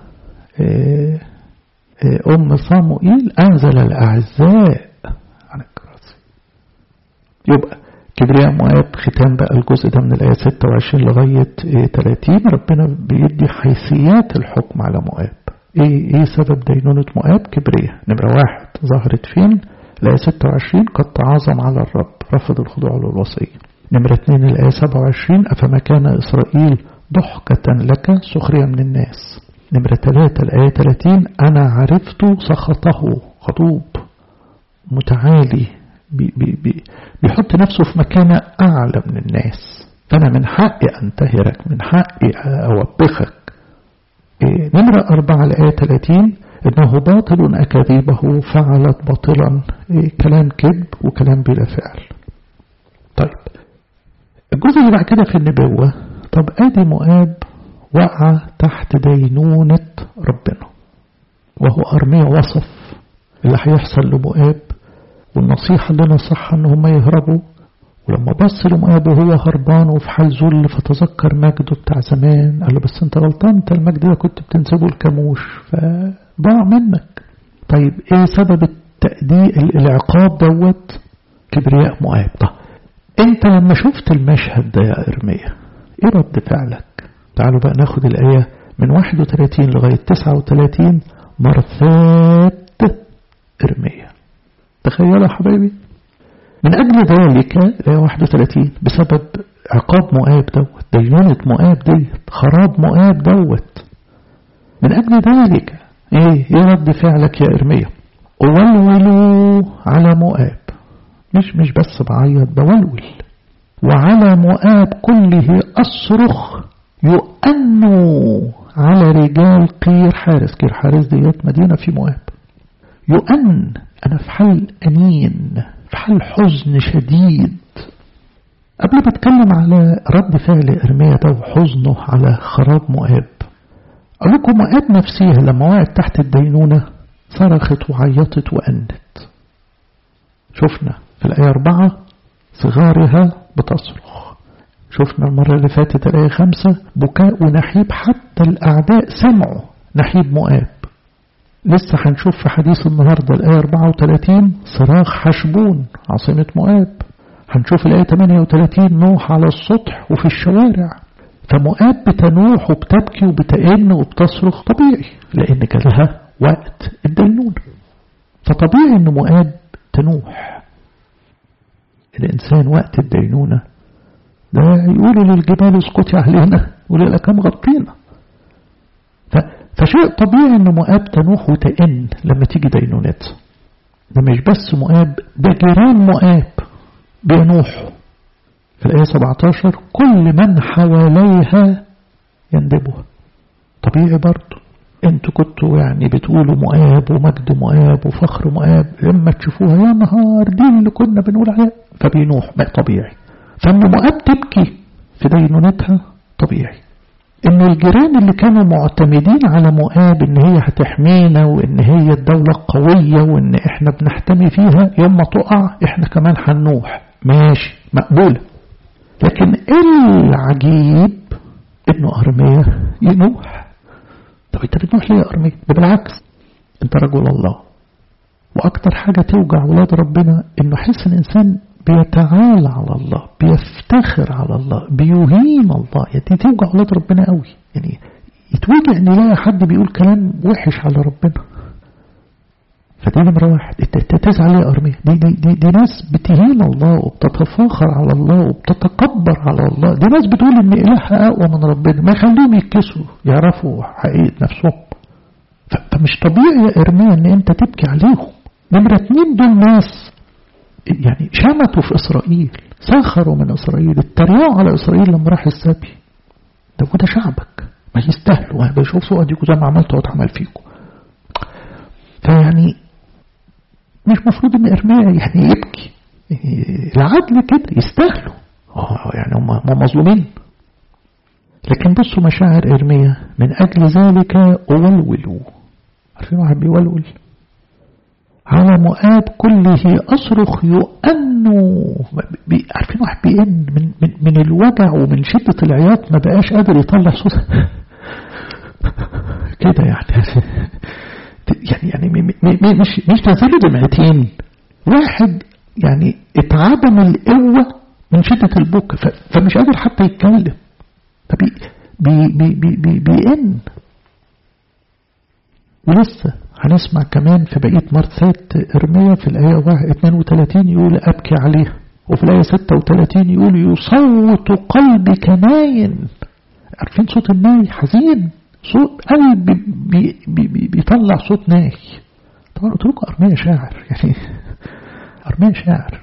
A: أم صموئيل، أنزل الأعزاء عن الكراسي. يبقى كبرياء مؤاب. ختام بقى الجزء ده من الآية 26 لغاية 30. ربنا بيدي حيثيات الحكم على مؤاب. ايه سبب دينونة مؤاب؟ كبرياء. نمرة 1 ظهرت فين؟ الآية 26 قد تعاظم على الرب، رفض الخضوع للوصية. نمرة 2 الآية 27 أفما كان إسرائيل ضحكة لك سخرية من الناس. نمرة 3 الآية 30 أنا عرفت سخطه، غضوب متعالي، بيحط نفسه في مكانة أعلى من الناس، فأنا من حقي أنتهرك، من حقي أوبخك. نمرة 4 الآية 30 إنه باطل أكاذيبه فعلت باطلا، كلام كذب وكلام بلا فعل. طيب الجزء اللي بعد كده في النبوة، طب آدي مؤاب وقع تحت دينونة ربنا، وهو أرميا وصف اللي هيحصل لمؤاب، والنصيحة اللي نصحها ان هم يهربوا. ولما بص لمؤاب وهو هربان وفي حال ذل، فتذكر مجده بتاع زمان، قال له بس انت غلطان، انت المجد ده كنت بتنسبه الكاموش فضاع منك. طيب ايه سبب العقاب دوت؟ كبرياء مؤاب. طيب انت لما شفت المشهد ده يا إرميا ايه رد فعلك؟ تعالوا بقى ناخد الآية من 31 لغاية 39 مرثات إرميا. تخيلوا يا حبايبي، من أجل ذلك الآية 31 بسبب عقاب مؤاب دوت، دينونة مؤاب دي، خراب مؤاب دوت، من أجل ذلك ايه رد فعلك يا إرميا؟ أولولوا على مؤاب، مش بس بعيط، بولول. وعلى مؤاب كله أصرخ، يؤنوا على رجال قير حارس. قير حارس ديت مدينة في مؤاب. يؤن، أنا في حال أنين، في حال حزن شديد. قبل ما أتكلم على رد فعل إرميا ده وحزنه على خراب مؤاب، أقول لكم مؤاب نفسها لما وقعت تحت الدينونة صرخت وعيطت وأنت. شفنا في الآية 4 صغارها بتصرخ. شفنا المرة اللي فاتت الآية 5 بكاء ونحيب، حتى الأعداء سمعوا نحيب مؤاب. لسه هنشوف في حديث النهاردة الآية 34 صراخ حشبون عاصمة مؤاب. هنشوف الآية 38 نوح على السطح وفي الشوارع. فمؤاب بتنوح وبتبكي وبتئن وبتصرخ طبيعي، لأن جالها وقت الدينونة، فطبيعي أن مؤاب تنوح. الإنسان وقت الدينونة ده يقولوا للجبال اسقطي علينا وللأكام غطينا. فشيء طبيعي أن مؤاب تنوح وتئن لما تيجي دينونتها. ده مش بس مؤاب، ده جيران مؤاب بينوحوا. في الآية 17 كل من حواليها يندبها. طبيعي برضو انتوا كنتوا يعني بتقولوا مؤاب ومجد مؤاب وفخر مؤاب، لما تشوفوها يا نهار دي اللي كنا بنقول عليها، فبينوح بقى طبيعي. فان مؤاب تبكي في دينونتها طبيعي. ان الجيران اللي كانوا معتمدين على مؤاب ان هي هتحمينا وان هي الدولة قوية وان احنا بنحتمي فيها، يوم ما تقع احنا كمان هنوح، ماشي مقبولة. لكن العجيب انه ارميا ينوح. طب انت بتنوح ليه يا ارميا؟ ده بالعكس انت رجل الله. واكتر حاجة توجع ولاد ربنا انه حس الانسان بيتعالى على الله، بيفتخر على الله، بيهين الله. يعني توجع ولاد ربنا قوي، يعني يتوجع ان يلاقي حد بيقول كلام وحش على ربنا. فدي نمرة واحد. انت تزعل يا ارميا؟ دي ناس بتهين الله وبتتفاخر على الله وبتتكبر على الله. دي ناس بتقول ان الهها اقوى من ربنا، ما يخليهم يتكسوا يعرفوا حقيقة نفسهم. فمش طبيعي يا ارميا ان انت تبكي عليهم. نمرة 2 دول ناس يعني شمتوا في إسرائيل، سخروا من إسرائيل، اتريقوا على إسرائيل لما راح السبي. ده شعبك، ما يستاهلوا، بيشوفوا أديكوا زي ما عملتوا واتعمل فيكم. فيعني مش مفروض إن إرميا يعني يبكي، العدل كده يستاهلوا، يعني هم مظلومين. لكن بصوا مشاعر إرميا: من أجل ذلك أولولوا. عارفين واحد بيولول؟ على مؤاب كله أصرخ يؤنوا. عارفين واحد بيئن من الوجع ومن شدة العياط، ما بقاش قادر يطلع صوت كده يعني مش تنزلوا دمعتين. واحد يعني اتعدم القوة من شدة البكا، فمش قادر حتى يتكلم، بيئن. ولسه هنسمع كمان في بقية مرثات إرميا في الآية 32 يقول أبكي عليها، وفي الآية 36 يقول يصوت قلبي كناين. عارفين صوت الناي؟ حزين، صوت قلب بيطلع صوت ناي. طبعا قلت لكم أرميا شاعر، يعني أرميا شاعر.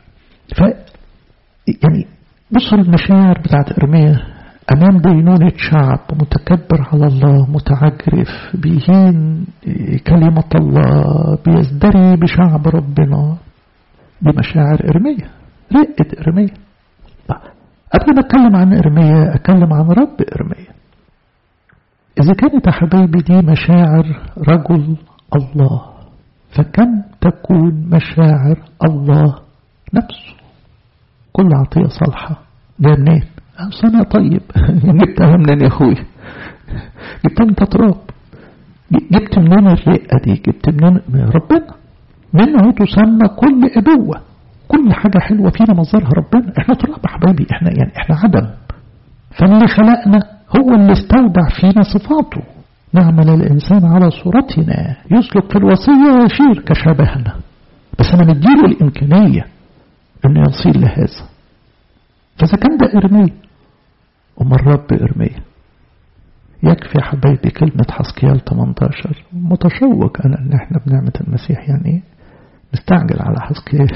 A: يعني بصوا المشاعر بتاعت إرميا أمام دينونة شعب متكبر على الله، متعجرف، بيهين كلمة الله، بيزدري بشعب ربنا. دي مشاعر إرميا، رقة إرميا. قبل ما أتكلم عن إرميا أتكلم عن رب إرميا. إذا كانت يا حبايبي دي مشاعر رجل الله، فكم تكون مشاعر الله نفسه؟ كل عطية صالحة ده منين؟ أنا طيب جبتها منين يا أخوي؟ جبتها من تراب. جبت منين الرقة دي؟ جبت منين؟ ربنا. منه تسمى كل أبوة. كل حاجة حلوة فينا مصدرها ربنا. احنا تراب يا حبايبي، احنا عدم. فاللي خلقنا هو اللي استودع فينا صفاته. نعمل الإنسان على صورتنا، يسلك في الوصية ويشير كشبهنا. بس أنا مديله الإمكانية أنه يصير لهذا. فإذا كان ده إرميا، ومن رب إرميا يكفي حبايبي كلمة حسقيال 18. متشوق أنا أن احنا بنعمة المسيح، يعني مستعجل على حسقيال.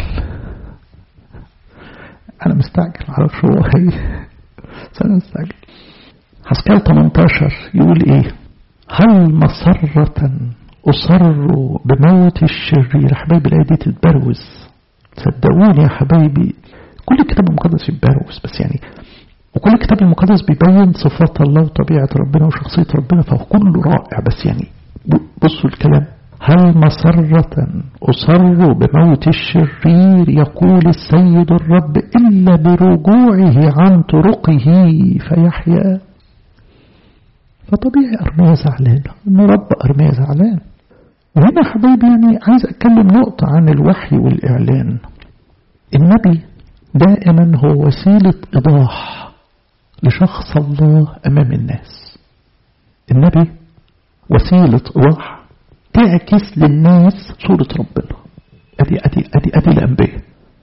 A: أنا مستعجل على شو هي، أنا مستعجل. حسقيال 18 يقول إيه؟ هل مسرة أصر بموت الشرير. حبايبي الآية دي تتبروز، صدقوني يا حبايبي. كل الكتاب المقدس يتبروز، بس يعني وكل الكتاب المقدس بيبين صفات الله وطبيعة ربنا وشخصية ربنا، فهو كله رائع. بس يعني بصوا الكلام: هل مسرة أصر بموت الشرير يقول السيد الرب إلا برجوعه عن طرقه فيحيا. فطبيعي أرميا زعلان، إن رب أرميا زعلان. وهنا حبايبي يعني عايز أتكلم نقطة عن الوحي والإعلان. النبي دائما هو وسيلة إيضاح لشخص الله أمام الناس. النبي وسيلة إيضاح تعكس للناس صورة ربنا. أدي الأنبياء.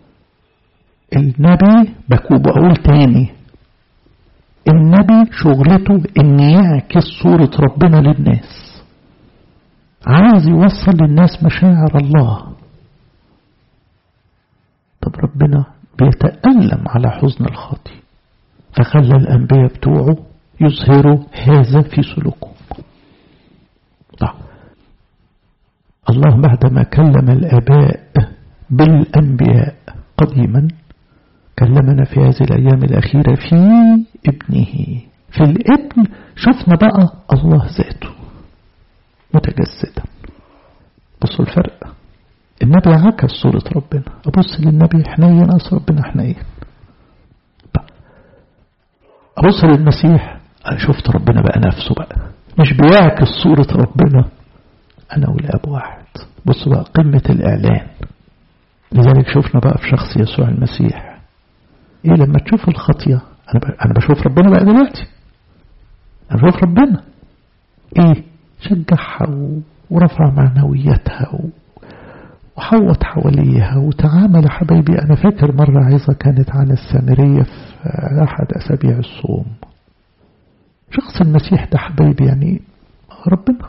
A: النبي بقول تاني، النبي شغلته إن يعكس صورة ربنا للناس، عايز يوصل للناس مشاعر الله. طب ربنا بيتألم على حزن الخاطي، فخلى الأنبياء بتوعه يظهروا هذا في سلوكهم. الله بعدما كلم الآباء بالأنبياء قديما كلمنا في هذه الأيام الأخيرة في ابنه. في الابن شفنا بقى الله ذاته متجسدا. بصوا الفرق، النبي عكس صورة ربنا، أبص للنبي حنين أصل ربنا حنين، أبص للمسيح شفت ربنا بقى نفسه بقى مش بيعكس صورة ربنا، أنا والآب واحد. بصوا بقى قمة الإعلان. لذلك شفنا بقى في شخص يسوع المسيح إيه لما تشوف الخطية أنا بشوف ربنا بقى دلوقتي، أنا بشوف ربنا إيه شجعها ورفع معنوياتها وحوط حواليها وتعامل. حبايبي أنا فاكر مرة عظة كانت عن السامرية في أحد أسابيع الصوم. شخص المسيح ده حبايبي يعني ربنا،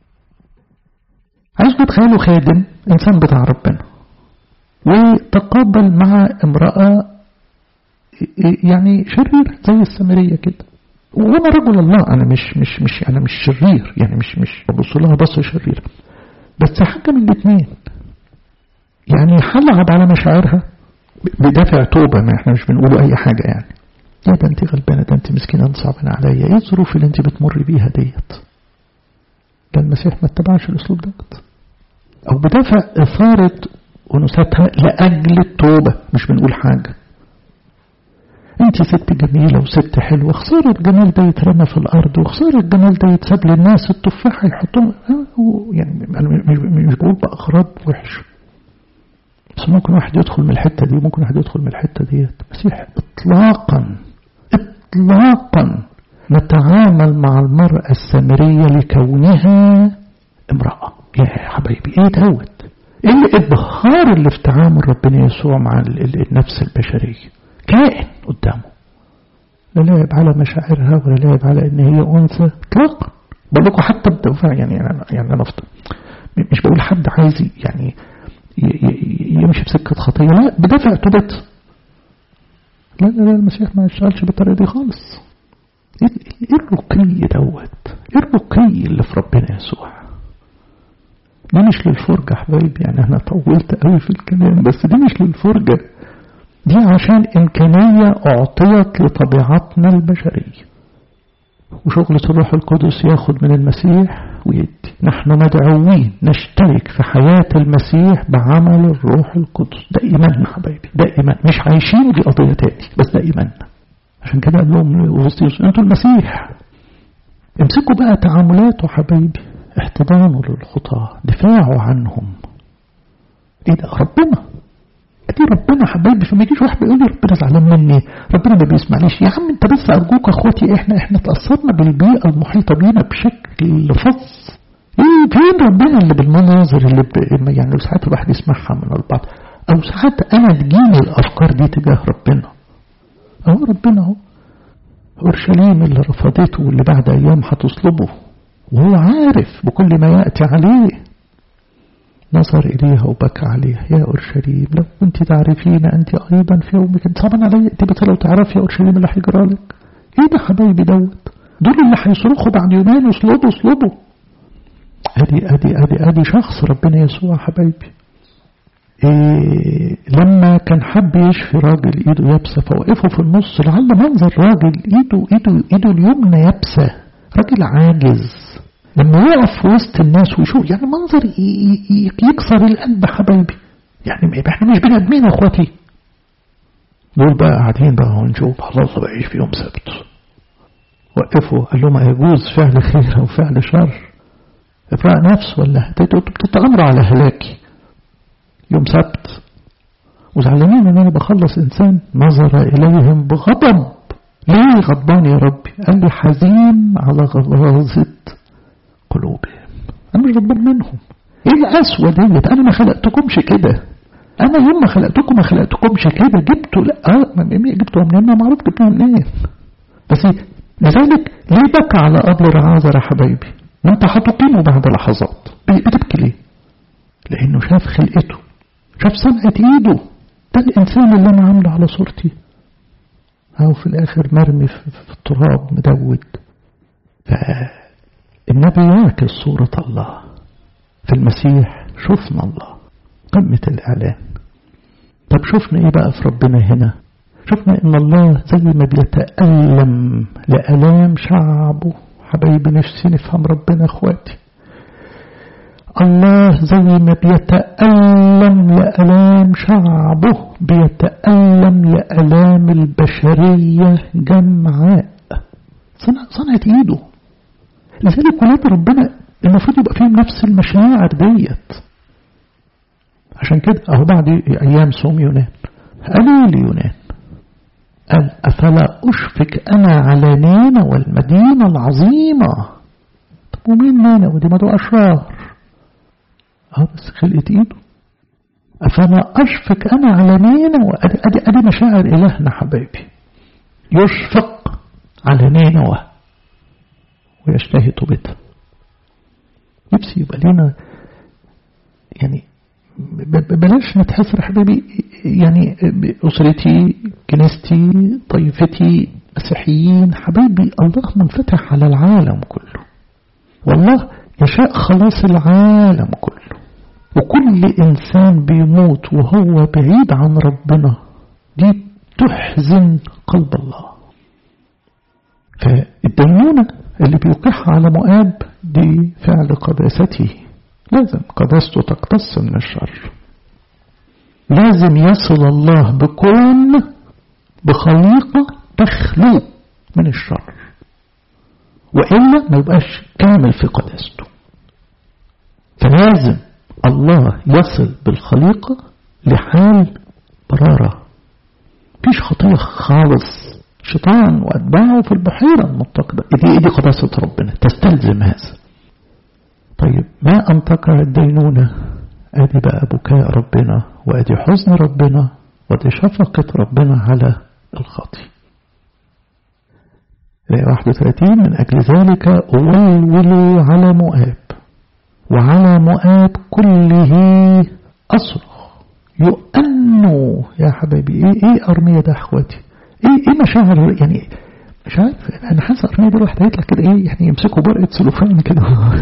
A: عايز تتخيلوا خادم إنسان بتاع ربنا وتقابل مع امرأة يعني شرير زي السامرية كده، وانا رجل الله، انا مش شرير، يعني مش ببص لها بص شرير، بس حاجه من الاثنين، يعني هلعب على مشاعرها بدافع توبه، ما احنا مش بنقول اي حاجه يعني يا ده انت غلبانه، ده انت مسكينه، انت صعبانه عليا، ايه الظروف اللي انت بتمر بيها ديت. ده المسيح ما اتبعش الاسلوب ده، او بدافع اثاره انوثتها لاجل التوبه، مش بنقول حاجه انت ست جميلة وست حلوة، خسارة الجمال ده يترمى في الارض، وخسارة الجمال ده يتساب للناس، التفاحة يحطوه يعني انا مش بقول باغراض وحش، بس ممكن واحد يدخل من الحتة دي، ممكن واحد يدخل من الحتة دي. المسيح اطلاقا نتعامل مع المرأة السامرية لكونها امرأة. يا حبايبي ايه دوت، ايه الابهار اللي في تعامل ربنا يسوع مع النفس البشرية، كائن قدامه لا لاعب على مشاعرها ولا لاعب على ان هي انثى اطلاقا. بقول لكم حتى بدافع يعني انا مش بقول حد عايز يعني يمشي بسكه خطيه، لا بدافع توبته. لا المسيح ما يشتغلش بالطريقه دي خالص. ايه الرقي دوت، ايه الرقي اللي في ربنا يسوع. دي مش للفرجه حبايبي، يعني انا طولت قوي في الكلام، بس دي مش للفرجه، دي عشان إمكانية أعطيت لطبيعتنا البشرية، وشغلة الروح القدس ياخد من المسيح ويدي. نحن مدعوين نشترك في حياة المسيح بعمل الروح القدس، ده إيماننا حبايبي، ده إيمان، مش عايشين دي قضية تاني، بس ده إيماننا. عشان كده قال لهم أغسطينوس أنتوا المسيح، امسكوا بقى تعاملاته حبايبي، احتضانه للخطاة، دفاعه عنهم. ايه ده ربنا، دي ربنا حبايبي. فما يجيش واحد يقول لي ربنا زعلان مني، ربنا ما بيسمعنيش. يا عم انت بس ارجوك اخواتي، احنا تاثرنا بالبيئه المحيطه بينا بشكل فظ. ايه فين ربنا اللي بالمناظر اللي يعني ساعات الواحد يسمعها من البعض، او ساعات انا تجيني الافكار دي تجاه ربنا. اهو ربنا اهو اورشليم اللي رفضته واللي بعد ايام هتصلبه، وهو عارف بكل ما ياتي عليه، نظر إليها وبكى عليها. يا أورشليم لو كنت تعرفين أنت أيضا في يومك، طبعا علي أنت لو تعرف يا أورشليم اللي هيجرى لك. إيه ده حبايبي دوت، دول اللي هيصرخوا بعد يومين اصلبوا. أدي شخص ربنا يسوع حبايبي. إيه لما كان حب يشفي راجل إيده يابسة، فوقفه في النص لعل منظر راجل إيده اليمنى يابسة، راجل عاجز، لما يقف في وسط الناس ويشوف يعني منظر يكسر القلب حبايبي. يعني احنا مش بني ادمين اخواتي. دول بقى قاعدين بقى ونشوف خلاص بقى يعيش في يوم سبت، وقفوا قال لهم يجوز فعل خير او فعل شر، افراء نفس ولا بتتأمروا على هلاكي يوم سبت، وزعلانين ان انا بخلص انسان. نظر اليهم بغضب. ليه غضبان يا ربي؟ قال لي حزين على غلاظة قلوبهم، أنا مش غضبان منهم. إيه القسوة ديت؟ أنا ما خلقتكمش كده، أنا يوم ما خلقتكم ما خلقتكمش كده. جبتوا جبتوا منين؟ ما معروف جبتوا منين. بس لذلك ليه بكى على قبر العازر يا حبايبي؟ ما أنت هتقيمه بعد لحظات. بتبكي ليه؟ لأنه شاف خلقته، شاف صنعة إيده. ده الإنسان اللي أنا عامله على صورتي، أو في الآخر مرمي في التراب مدود. فالنبي يعكس صورة الله في المسيح. شفنا الله قمة الإعلان. طب شفنا إيه بقى في ربنا هنا؟ شفنا إن الله زي ما بيتألم لألام شعبه. حبايبي نفسي نفهم ربنا أخواتي. الله زي ما بيتألم لألام شعبه بيتألم لألام البشرية جمعاء. صنعت إيده. لذلك ولاد ربنا المفروض يبقى فيهم نفس المشاعر ديت. عشان كده أهو بعد أيام صوم يونان قالوا لي يونان قال أفلا أشفك أنا على نينوى المدينة العظيمة. طب ومين نينوى دي؟ ما دول أشرار. بس خلقت إيده. أفلا أشفك أنا على نينوى. أدي مشاعر إلهنا حبايبي. يشفق على نينوى ويشتهي توبتها. نفسي يبقى لنا يعني بلاش نتحسر حبيبي. يعني أسرتي كنيستي طائفتي مسيحيين حبيبي. الله منفتح على العالم كله والله يشاء خلاص العالم كله. وكل إنسان بيموت وهو بعيد عن ربنا دي تحزن قلب الله. فالدينونة اللي بيوقعها على مؤاب دي فعل قداسته. لازم قداسته تقتص من الشر. لازم يصل الله بكون بخليقة تخلو من الشر وإلا ما يبقاش كامل في قداسته. فلازم الله يصل بالخليقة لحال برارة مفيش خطية خالص. شيطان وأتباعه في البحيرة المتقدة. دي قداسة ربنا تستلزم هذا. طيب ما أن تقع الدينونة أدي بقى بكاء ربنا وأدي حزن ربنا وأدي شفقة ربنا على الخاطئ. 31 من أجل ذلك أولولوا على مؤاب وعلى مؤاب كله أصرخ يؤنوا. يا حبايبي إيه أرمية ده أخواتي؟ إيه مشاعر يعني مش عارف. أنا حاسس أرمية ده الواحد هيطلع كده إيه يعني يمسكوا برقة سلوفان كده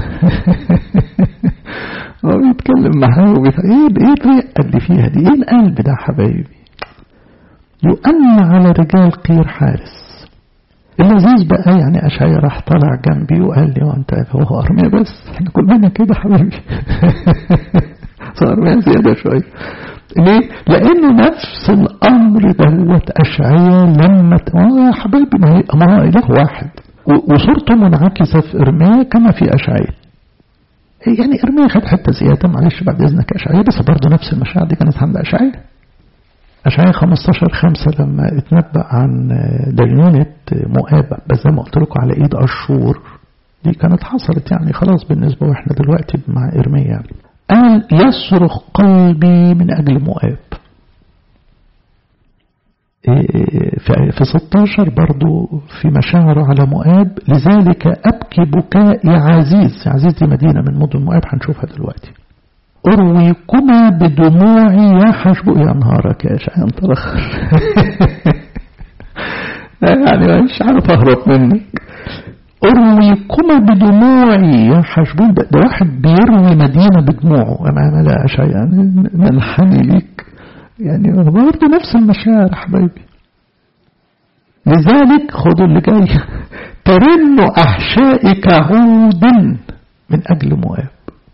A: هو بيتكلم معاه إيه الرقة اللي فيها دي؟ إيه القلب ده حبايبي؟ يؤن على رجال قير حارس. اللذيذ بقى يعني أشعيا راح طلع جنبي وقال لي وانت هو أرمية بس احنا كلنا كده حبيبي صار أرمية زيادة شوية. ليه؟ لأنه نفس الأمر دوت أشعيا لما يا حبيبي ما هو إله واحد وصورته منعكسة في إرميا كما في أشعيا. يعني إرميا خد حتة زيادة معلش بعد إذنك أشعيا بس برضه نفس المشاعر دي كانت عند أشعيا. أشعيا 15:5 لما اتنبأ عن دينونة مؤاب بس زي ما قلت لكم على إيد أشور دي كانت حصلت يعني خلاص بالنسبة وإحنا دلوقتي مع إرميا يعني. قال يصرخ قلبي من أجل مؤاب. في 16 برضو في مشاعره على مؤاب لذلك أبكي بكاء عزيز. عزيز دي مدينة من مدن مؤاب هنشوفها دلوقتي. أرويكما بدموعي يا حشبو. يا نهارك يا شيخ انت رخر يعني مش عارف أهرب منك. أرويكما بدموعي يا حشبو. ده واحد بيروي مدينة بدموعه. أنا لا شيء ننحني ليك يعني برضه نفس المشاعر حبايبي. لذلك خدوا اللي جاي ترن أحشائك عودا من أجل مؤاب.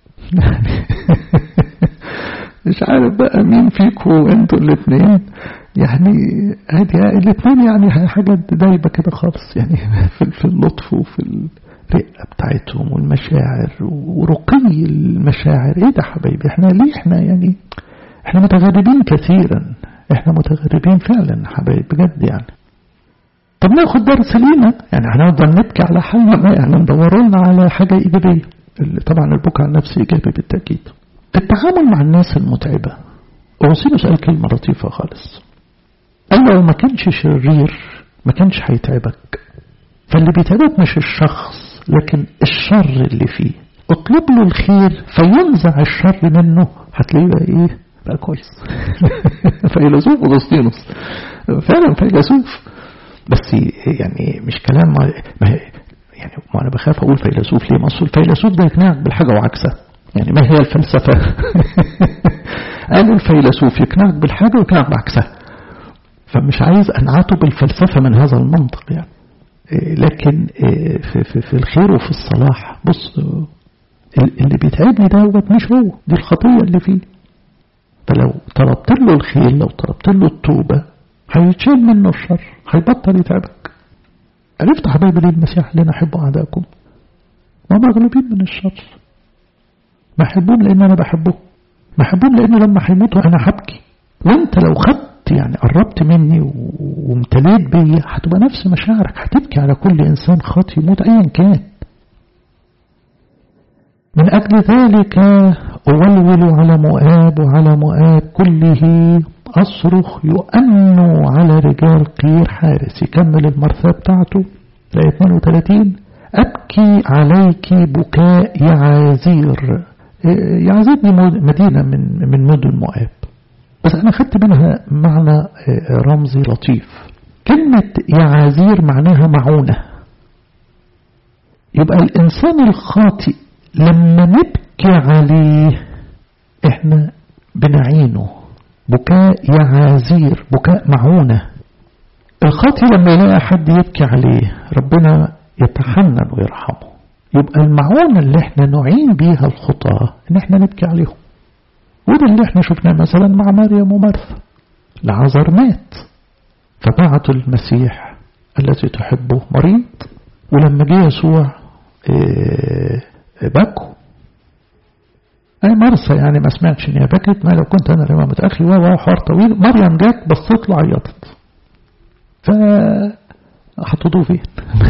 A: مش عارف بقى مين فيكم انتوا الاثنين يعني هذه الاثنين يعني حاجة دايبة كده خالص يعني في اللطف وفي الرقة بتاعتهم والمشاعر ورقي المشاعر. ايه ده حبايبي؟ احنا ليه يعني احنا متغربين كثيرا. احنا متغربين فعلا حبايبي بجد يعني. طب ناخد درس لينا يعني هنفضل نبكي على حالنا يعني ندور لنا على حاجة إيجابية. طبعا البكاء عن نفسه إيجابي بالتأكيد. التعامل مع الناس المتعبة. أوصيله سأل كلمة لطيفة خالص. قال لو ما كانش شرير ما كانش هيتعبك. فاللي بيتعبك مش الشخص لكن الشر اللي فيه. اطلب له الخير فينزع الشر منه هتلاقيه بقى ايه بقى كويس. فيلسوف أغسطينوس فعلا فيلسوف بس يعني مش كلام يعني ما أنا بخاف أقول فيلسوف ليه؟ ما أصل الفيلسوف ده يقنعك بالحاجة وعكسها. يعني ما هي الفلسفة؟ قالوا الفيلسوف يقنعك بالحاجة ويقنعك بعكسها. فمش عايز أنعته بالفلسفة من هذا المنطق يعني. لكن في الخير وفي الصلاح بص، اللي بيتعبني دوت مش هو، دي الخطية اللي فيه. فلو طلبت له الخير، لو طلبت له التوبة، هيتشيل منه الشر، هيبطل يتعبك. عرفت حبايبي ليه المسيح لنا حبوا أعدائكم؟ ما مغلوبين من الشر. بحبهم لأن أنا بحبه، بحبهم لأن لما هيموتوا أنا هبكي. وانت لو خدت يعني قربت مني وامتليت بي، هتبقى نفس مشاعرك، هتبكي على كل إنسان خاطئ يموت أيا كان. من أجل ذلك أولول على مؤاب وعلى مؤاب كله أصرخ يؤن على رجال قير حارس. يكمل المرثاة بتاعته آية 32 أبكي عليك بكاء يعازير. يعازير دي مدينة من مدن مؤاب، بس أنا خدت منها معنى رمزي لطيف. كلمة يعازير معناها معونة. يبقى الإنسان الخاطئ لما نبكي عليه إحنا بنعينه. بكاء يعازير، بكاء معونة. الخاطئ لما يلاقي حد يبكي عليه ربنا يتحنن ويرحمه. يبقى المعونة اللي احنا نعين بيها الخطاة ان احنا نبكي عليهم. وده اللي احنا شفناه مثلا مع مريم ومرثا. العازر مات فبعتوا المسيح التي تحبه مريض، ولما جه يسوع بكوا. اي مرثا يعني ما سمعتش ان هي بكت، ما لو كنت انا الامام متاخي حوار طويل. مريم جت بصت له عيطت، حطوه فين؟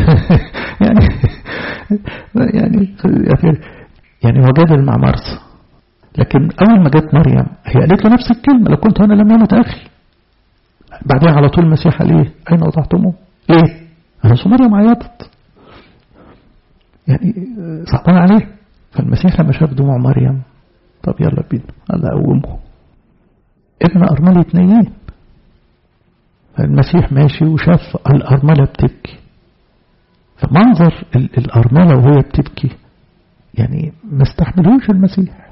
A: يعني هو جادل مع مرثا، لكن اول ما جت مريم هي قالت له نفس الكلمه، لو كنت انا لم يمت اخي. بعدين على طول المسيح قال ايه؟ اين وضعتموه؟ ليه؟ انا مريم عيطت، يعني صعبان عليه. فالمسيح لما شاف دموع مريم، طب يلا بينا، قال قومه ابن ارمله اتنين. المسيح ماشي وشاف الأرملة بتبكي، فمنظر الأرملة وهي بتبكي يعني ما استحملوش المسيح،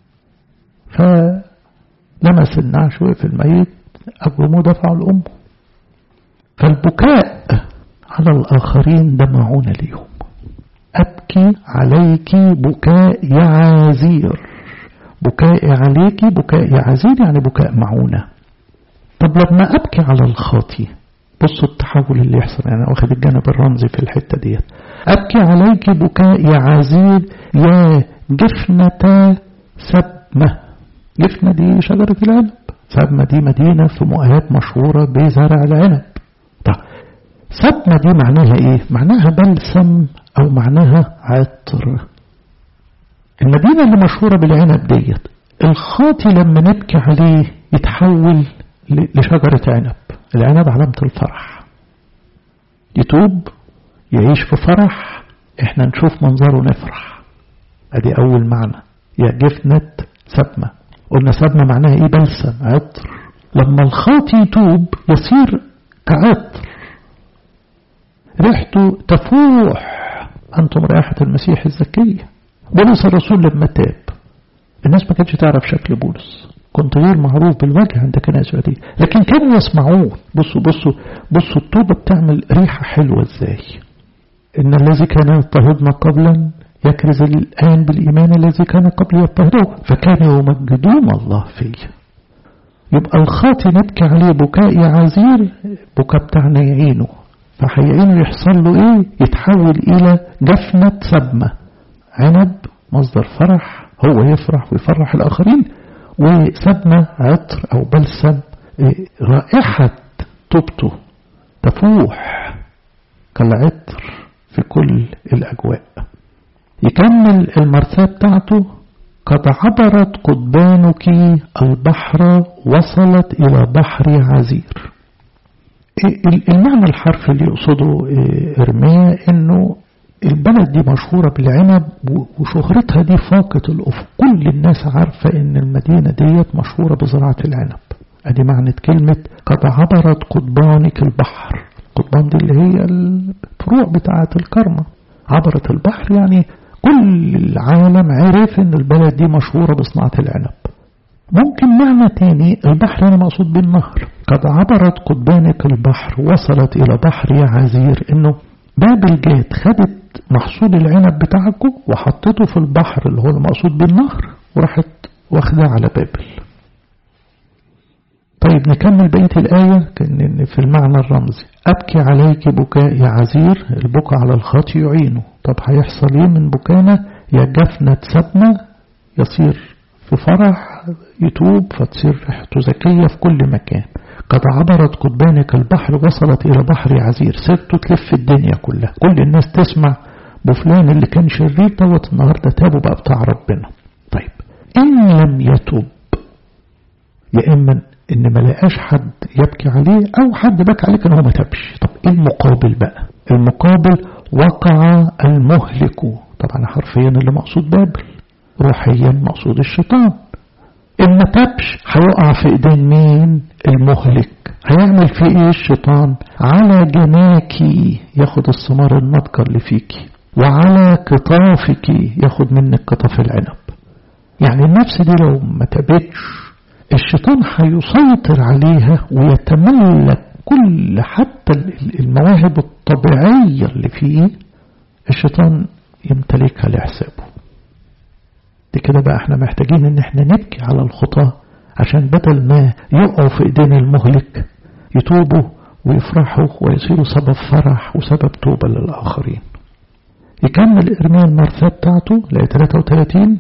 A: فلمس النعش وقف الميت، أقوموا دفعوا الأم. فالبكاء على الآخرين ده معونة ليهم. أبكي عليك بكاء يعازير. بكاء عليك بكاء يعازير يعني بكاء معونة. طب لما أبكي على الخاطي، بصوا التحول اللي يحصل. يعني أنا واخد الجانب الرمزي في الحتة دي. أبكي عليك بكاء يعازير يا جفنة سبمة. جفنة دي شجرة العنب، سبمة دي مدينة في مؤاب مشهورة بزرع العنب. طب سبمة دي معناها إيه؟ معناها بلسم أو معناها عطر. المدينة اللي مشهورة بالعنب ديت، الخاطي لما نبكي عليه يتحول لشجرة عنب. العنب علامة الفرح، يتوب يعيش في فرح، احنا نشوف منظره نفرح. ادي اول معنى يا جفنة سبمة. قلنا سبمة معناها ايه؟ بلسم، عطر. لما الخاطي يتوب يصير كعطر، ريحته تفوح. انتم رائحة المسيح الزكية. بولس الرسول لما تاب الناس ما كانتش تعرف شكل بولس، كنت غير معروف بالوجه عند كنائس دي، لكن كانوا يسمعون. بصوا التوبة بتعمل ريحة حلوة ازاي. إن الذي كان يضطهدنا قبلا يكرز الآن بالإيمان الذي كان قبل يضطهده، فكانوا يمجدون الله فيه. يبقى الخاطي نبكي عليه بكاء يعازير، بكاء بتاعنا يعينه، فحيعينه يحصل له ايه؟ يتحول إلى جفنة سبمة. عنب مصدر فرح، هو يفرح ويفرح الآخرين، وسبمة عطر أو بلسم، رائحة توبته تفوح كالعطر في كل الأجواء. يكمل المرثاة بتاعته قد عبرت قضبانك البحر وصلت إلى بحر عزير. المعنى الحرفي اللي يقصده إرميا إنه البلد دي مشهورة بالعنب وشهرتها دي فاقت الأفق. كل الناس عارفة إن المدينة ديت مشهورة بزراعة العنب. أدي معنى كلمة قد عبرت قضبانك البحر. القضبان دي اللي هي الفروع بتاعة الكرمة، عبرت البحر، يعني كل العالم عرف ان البلد دي مشهورة بصناعة العنب. ممكن معنى تاني البحر هنا مقصود بالنهر. قد عبرت قضبانك البحر وصلت إلى بحر يعازير، إنه بابل جات خدت محصول العنب بتاعكم وحطته في البحر اللي هو المقصود بالنهر وراحت واخدها على بابل. طيب نكمل بقية الآية في المعنى الرمزي. أبكي عليك بكاء يا عزير، البكاء على الخاطئ يعينه. طب هيحصل ايه من بكانا؟ يا جفنة سبنة يصير في فرح، يتوب فتصير ريحته زكية في كل مكان. قد عبرت قضبانك البحر وصلت إلى بحر عزير، سرته تلف الدنيا كلها، كل الناس تسمع بفلان اللي كان شرير دوت النهاردة تابوا بقى بتاع ربنا. طيب إن لم يتوب، يا إما إن ما لقاش حد يبكي عليه أو حد بكى عليه كان هو ما تابش. طب إيه المقابل بقى؟ المقابل وقع المهلك. طبعا حرفيا اللي مقصود بابل، روحيا مقصود الشيطان. إن ما تابش هيقع في إيدين مين؟ المهلك. هيعمل فيه إيه الشيطان؟ على جناكي ياخد الثمار النضجة اللي فيكي، وعلى قطافك ياخد منك قطاف العنب. يعني النفس دي لو ما تابتش الشيطان هيسيطر عليها ويتملك كل حتى المواهب الطبيعية اللي فيه، الشيطان يمتلكها لحسابه. دي كده بقى احنا محتاجين ان احنا نبكي على الخطاة عشان بدل ما يقعوا في ايدين المهلك يتوبوا ويفرحوا ويصيروا سبب فرح وسبب توبة للآخرين. يكمل إرميا المرثاة بتاعته لآية 33.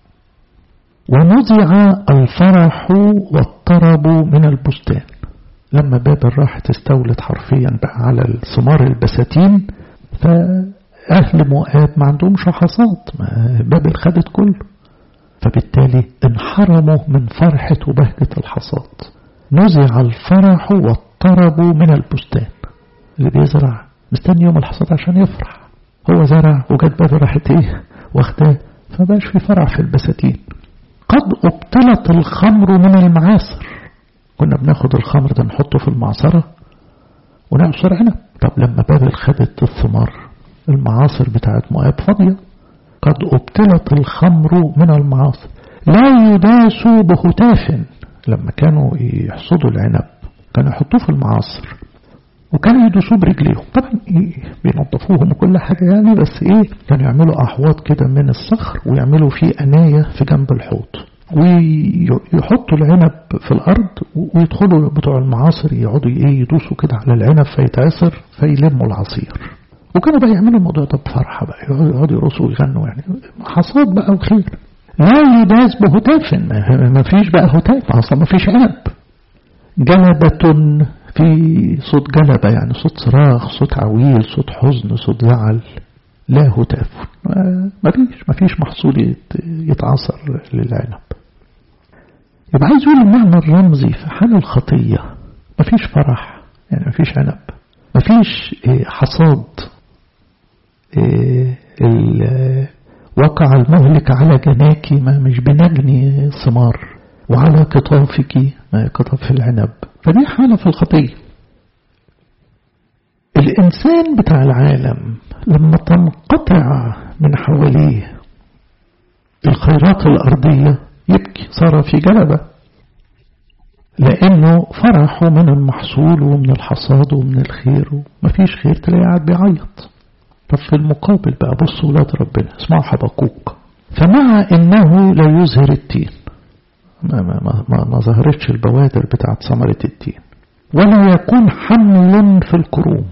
A: ونزع الفرح والطرب من البستان. لما بابل راحت استولت حرفيا بقى على الثمار البساتين، فأهل مؤاب ما عندهمش حصاد، بابل خدت كله، فبالتالي انحرموا من فرحة وبهجة الحصاد. نزع الفرح والطرب من البستان. اللي بيزرع مستني يوم الحصاد عشان يفرح، هو زرع وجت بابل راحت ايه واخداه، فباش في فرح في البساتين. قد ابطلت الخمر من المعاصر. كنا بناخد الخمر ده نحطه في المعصرة ونعصر عنب. طب لما بابل خدت الثمار المعاصر بتاعت مؤاب فاضية. قد ابطلت الخمر من المعاصر لا يداس بهتاف. لما كانوا يحصدوا العنب كانوا يحطوه في المعاصر وكانوا يدوسوه برجليهم. طبعا بينظفوهم وكل حاجة يعني، بس كانوا يعملوا أحواض كده من الصخر ويعملوا فيه أناية في جنب الحوض ويحطوا العنب في الأرض ويدخلوا بتوع المعاصر يقعدوا يدوسوا كده على العنب فيتعصر فيلموا العصير. وكانوا بقى يعملوا الموضوع ده بفرحة بقى، يقعدوا يرقصوا ويغنوا، يعني حصاد بقى وخير. لا يداس بهتاف، ما فيش بقى هتاف، أصلا ما فيش عنب. جلبة، في صوت جلبة يعني صوت صراخ، صوت عويل، صوت حزن، صوت زعل. لا هتاف، ما فيش محصول يتعصر للعنب. يبقى عايز يقول المعنى الرمزي في حال الخطية ما فيش فرح، يعني ما فيش عنب، ما فيش حصاد. وقع المهلك على جناك، ما مش بنجني ثمار، وعلى قطافك ما قطف العنب. فدي حالة في الخطية. الإنسان بتاع العالم لما تنقطع من حواليه الخيرات الأرضية يبكي، صار في جلبة، لأنه فرحه من المحصول ومن الحصاد ومن الخير، ومفيش خير تلاقيه قاعد بيعيط. طب في المقابل بقى بصوا ولاد ربنا اسمعوا حبقوق. فمع إنه لا يزهر التين، ما ظهرتش البوادر بتاعت ثمرة التين، ولا يكون حمل في الكروم.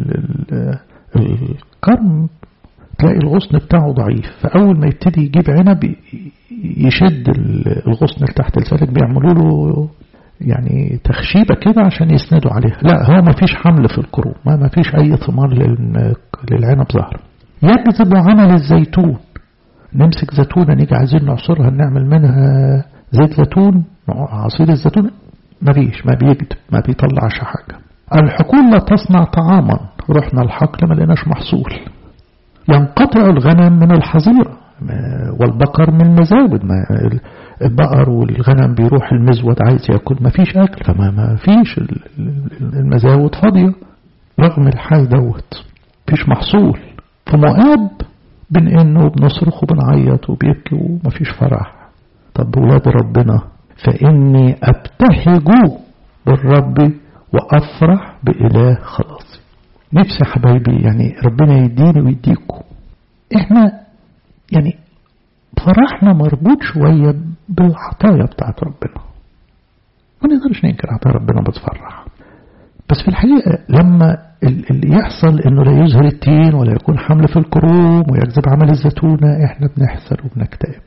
A: الكرم تلاقي الغصن بتاعه ضعيف، فأول ما يبتدي يجيب عنب يشد الغصن تحت الفلك، بيعملوا له يعني تخشيبة كده عشان يسندوا عليها. لا، هو ما فيش حمل في الكروم، ما فيش أي ثمار للعنب ظهر. يجذب عمل الزيتون. نمسك زيتونة نيجي عايزين نعصرها نعمل منها زيت زيتون، عصير الزيتون، ما بيجذب، ما بيطلعش حاجة. الحقول لا تصنع طعاما، رحنا الحقل ما لقيناش محصول. ينقطع الغنم من الحظيرة والبقر من المزاود. البقر والغنم بيروح المزود عايز يأكل، ما فيش أكل، فما فيش، المزاود فاضية. رغم الحال دوت مفيش محصول. في مؤاب بنقنه وبنصرخ وبنعيط وبيبكي ومفيش فرح. طب ولاد ربنا فإني أبتهج بالرب وأفرح بإله خلاصي. نفسي حبايبي يعني ربنا يديني ويديكم. احنا يعني فرحنا مربوط شوية بالعطايا بتاعت ربنا، ما نقدرش ننكر عطايا ربنا بتفرح، بس في الحقيقة لما اللي يحصل انه لا يزهر التين ولا يكون حمل في الكروم ويجذب عمل الزيتونة احنا بنحزن وبنكتئب.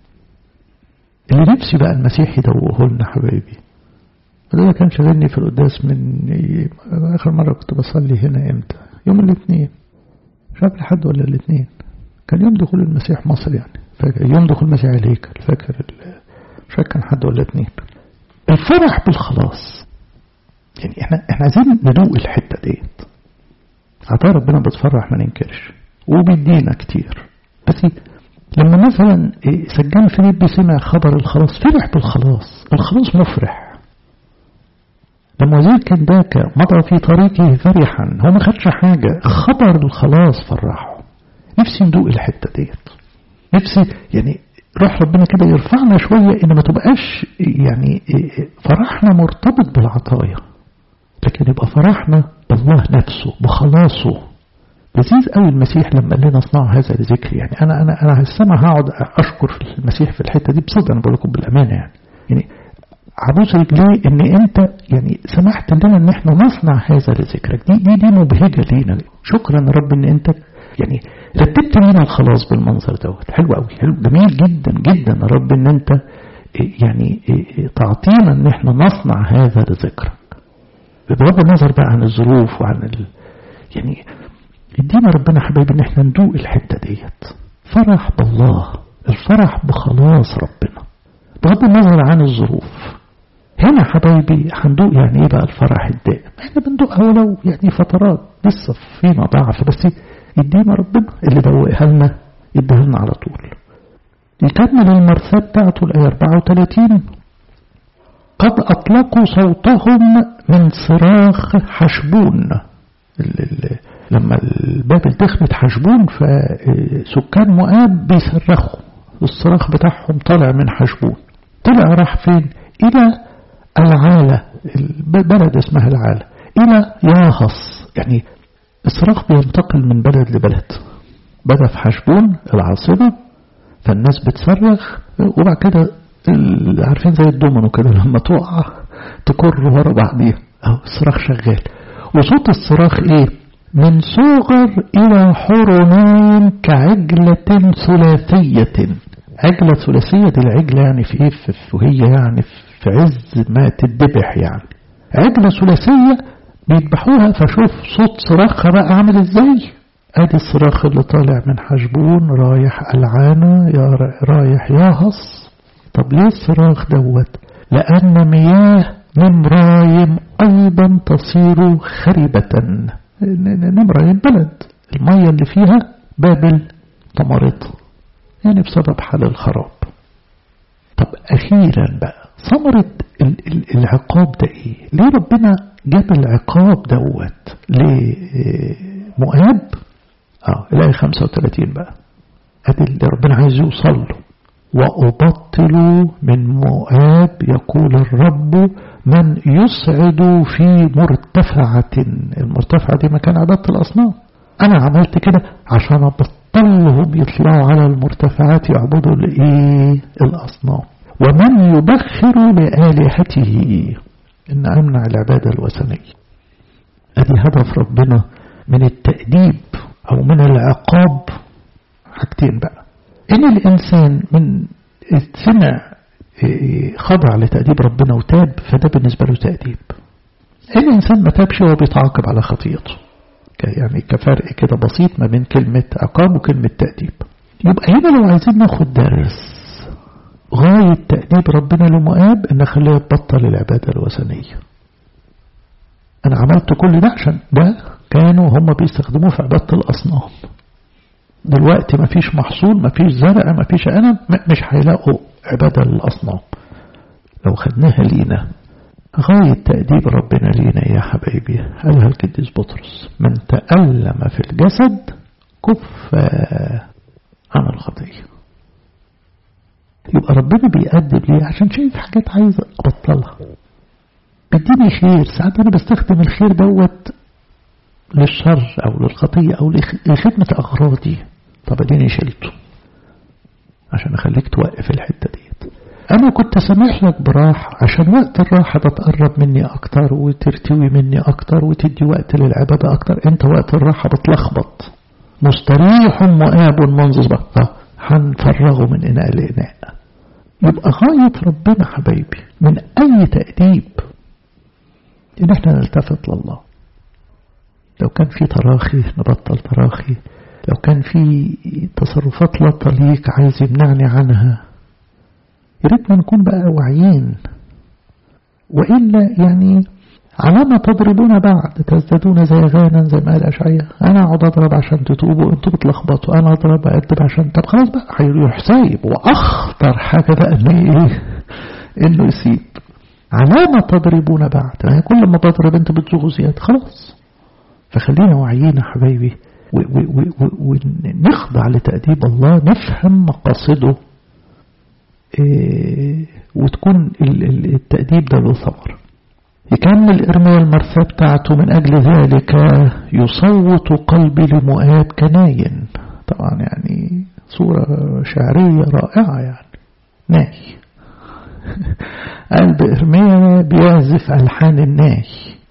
A: اللي نفسي بقى المسيح يدوقه لنا حبايبي، وده كان شغلني في القداس من آخر مرة كنت بصلي هنا امتى؟ يوم الاثنين، مش عارف الحد ولا الاثنين، كان يوم دخول المسيح مصر يعني، فاكر يوم دخول المسيح الهيكل، فاكر مش فاكر كان حد ولا اثنين. الفرح بالخلاص يعني احنا عايزين ندوق الحتة ديت. عطايا ربنا بتفرح ما ننكرش وبيدينا كتير، بس لما مثلا سجان فيليب سمع خبر الخلاص فرح بالخلاص. الخلاص مفرح. لما وزير كنداكا مضى في طريقه فرحا، هو ما خدش حاجة، خبر الخلاص فرحه. نفسي ندوق الحتة ديت، نفسي يعني روح ربنا كده يرفعنا شوية، إن ما تبقاش يعني فرحنا مرتبط بالعطايا، لكن يبقى فرحنا بالله نفسه بخلاصه. لذيذ قوي المسيح لما قال لنا اصنعوا هذا لذكري. يعني انا هالسمع هقعد اشكر في المسيح في الحته دي بصدق، انا بقول لكم بالامانه يعني عبوس رجليه ان انت يعني سمحت لنا ان احنا نصنع هذا لذكرك. دي مبهجه لينا. شكرا يا رب ان انت يعني رتبت لنا الخلاص بالمنظر دوت. حلو قوي، حلو جميل جدا جدا يا رب ان انت يعني تعطينا ان احنا نصنع هذا لذكرك بغض النظر بقى عن الظروف وعن يعني ادينا ربنا حبايبي ان احنا ندوق الحته ديت. فرح بالله، الفرح بخلاص ربنا بغض النظر عن الظروف. هنا حبايبي هندوق يعني ايه بقى الفرح الدائم. احنا بندوقها ولو يعني فترات لسه فينا ضعف، بس يدينا ربنا اللي دوقها لنا يديها لنا على طول. يكمل المرثاه بتاعته الآية 34: قد أطلقوا صوتهم من صراخ حشبون. لما البابل دخلت حشبون فسكان مؤاب بيصرخوا، الصراخ بتاعهم طالع من حشبون. طلع راح فين؟ إلى العالة، بلد اسمها العالة، إلى ياهص. يعني الصراخ بينتقل من بلد لبلد. بدأ في حشبون العاصمة فالناس بتصرخ، وبعد كده عارفين زي الدومينو كده لما تقع تكر ورا بعضيها، الصراخ شغال. وصوت الصراخ ايه؟ من صغر إلى حرنين كعجلة ثلاثية. عجلة ثلاثية دي العجلة يعني في ايه؟ وهي يعني في عز ما تدبح يعني. عجلة ثلاثية بيذبحوها، فشوف صوت صراخها بقى عامل ازاي. ادي الصراخ اللي طالع من حشبون رايح العانة رايح ياهص. طب ليه الصراخ دوت؟ لأن مياه نمرايم أيضا تصير خربة. نمرايم بلد المية اللي فيها بابل طمرت يعني بسبب حال الخراب. طب أخيرا بقى ثمرة العقاب ده ايه؟ ليه ربنا جاب العقاب دوت لمؤاب؟ الآية 35 بقى ادي اللي ربنا عايز يوصل له. وأبطل من مؤاب يقول الرب من يصعد في مرتفعة. المرتفعة دي مكان عبادة الأصنام. أنا عملت كده عشان أبطلهم يطلعوا على المرتفعات يعبدوا الأصنام. ومن يبخر لآلهته، إن أمنع العبادة الوثنية. أدي هدف ربنا من التأديب أو من العقاب. حاجتين بقى، إن الإنسان من سمع خضع لتأديب ربنا وتاب فده بالنسبة له تأديب. إن الإنسان ما تابش هو بيتعاقب على خطيئته. يعني كفرق كده بسيط ما بين كلمة عقاب وكلمة تأديب. يبقى هنا لو عايزين ناخد درس، غاية تأديب ربنا لمؤاب إن خليه يبطل العبادة الوثنية. أنا عملت كل ده عشان ده كانوا هم بيستخدموه في عبادة الأصنام. دلوقتي ما فيش محصول، ما فيش زرع، ما فيش مش هيلاقوا عبادة للأصنام. لو خدناها لينا غاية تأديب ربنا لينا يا حبايبي قالها القديس بطرس: من تألم في الجسد كف عن الخطية. يبقى ربنا بيأدب ليه؟ عشان شايف حاجات عايز أبطلها، بديني خير. ساعات أنا بستخدم الخير دوت للشر أو للخطية أو لخدمة أغراضي. طب اديني شلته عشان أخليك توقف الحتة ديت. أنا كنت سامح لك براحة عشان وقت الراحة تقرب مني أكتر وترتوي مني أكتر وتدي وقت للعبادة أكتر. أنت وقت الراحة بتلخبط. مستريح مؤاب منذ بطة هنفرغه من إناء لإناء. يبقى غاية ربنا حبايبي من أي تأديب إن احنا نلتفت لله. لو كان في تراخي نبطل تراخي، لو كان في تصرفات لا تليق عايز يمنعني عنها ياريت ما نكون بقى واعيين. وإلا يعني علامة تضربون بعد تزدادون زيغانا زي ما قال أشعياء. أنا أقعد أضرب عشان تتوبوا أنتوا بتلخبطوا، أنا أضرب أدب عشان طب خلاص بقى هيروح سايب. وأخطر حاجة بقى إنه يسيب. علامة تضربون بعد، يعني كل ما تضرب أنت بتزوغ زيادة خلاص. فخلينا واعيين يا حبايبي ونخضع لتأديب الله، نفهم مقاصده وتكون التأديب ده له ثمر. يكمل إرميا المرثاة بتاعته: من أجل ذلك يصوت قلبي لمؤاب كناين. طبعا يعني صورة شعرية رائعة، يعني ناي. قلب إرميا بيعزف ألحان الناي.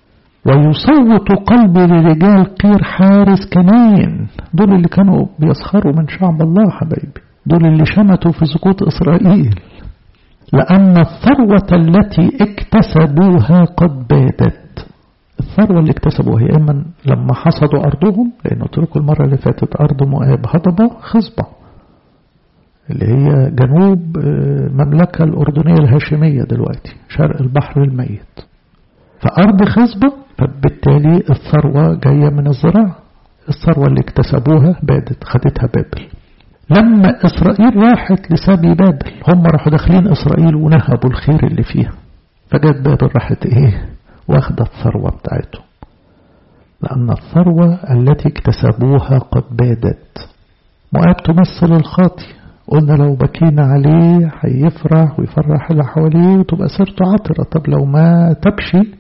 A: ويصوت قلبي لرجال قير حارس كناين. دول اللي كانوا بيسخروا من شعب الله حبايبي، دول اللي شمتوا في سقوط إسرائيل، لأن الثروة التي اكتسبوها قد بادت. الثروة اللي اكتسبوها هي إما لما حصدوا أرضهم، لأنه تركوا المرة اللي فاتت أرض مؤاب هضبة خصبة اللي هي جنوب المملكة الأردنية الهاشمية دلوقتي شرق البحر الميت، فأرض خصبة، فبالتالي الثروة جاية من الزراعة. الثروة اللي اكتسبوها بادت، خدتها بابل. لما إسرائيل راحت لسبي بابل هم راحوا داخلين إسرائيل ونهبوا الخير اللي فيها، فجت بابل راحت واخدة الثروة بتاعتهم، لأن الثروة التي اكتسبوها قد بادت. مؤاب تمثل الخاطي، قلنا لو بكينا عليه هيفرح ويفرح اللي حواليه وتبقى سيرته عطرة. طب لو ما تبشي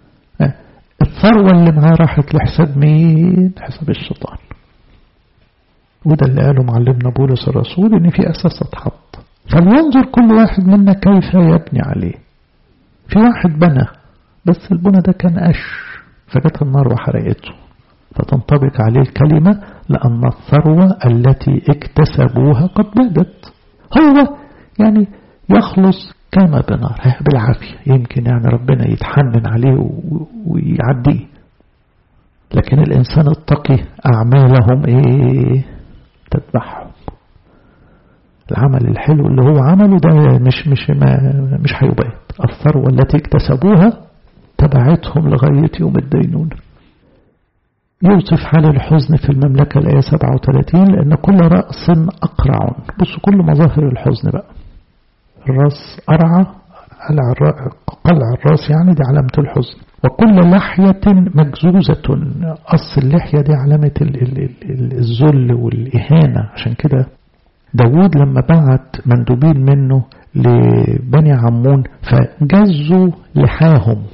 A: الثروة اللي معاه راحت لحساب مين؟ حساب الشيطان. وده اللي قاله معلمنا بولس الرسول إن في أساس اتحط، فلينظر كل واحد منا كيف يبني عليه. في واحد بنى بس البنى ده كان قش فجت النار وحرقته، فتنطبق عليه الكلمة لأن الثروة التي اكتسبوها قد بادت. هو يعني يخلص كما بنار بالعافية، يمكن يعني ربنا يتحنن عليه ويعديه. لكن الإنسان التقي أعمالهم تتبعهم. العمل الحلو اللي هو عمله ده مش هيبات. الثروة التي اكتسبوها تبعتهم لغاية يوم الدينونة. يوصف حال الحزن في المملكة الآية 37: لأن كل رأس أقرع. بصوا كل مظاهر الحزن بقى، الرأس أرعى، قلع الرأس يعني دي علامة الحزن. وكل لحية مجزوزة، قص اللحية دي علامة الذل والإهانة. عشان كده داود لما بعت مندوبين منه لبني عمون فجزوا لحاهم،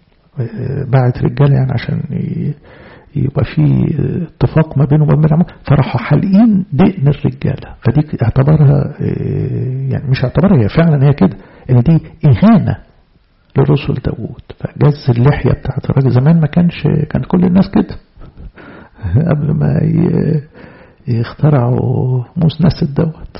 A: بعت رجال يعني عشان يبقى في اتفاق ما بينهم وبين عمون، فراحوا حالقين دقن الرجالة. فدي اعتبرها يعني مش اعتبرها، هي فعلا هي كده، ان دي إهانة لرسل داود. فجز اللحية بتاعت الراجل. زمان ما كان كل الناس كده قبل ما يخترعوا مسنسة دوت.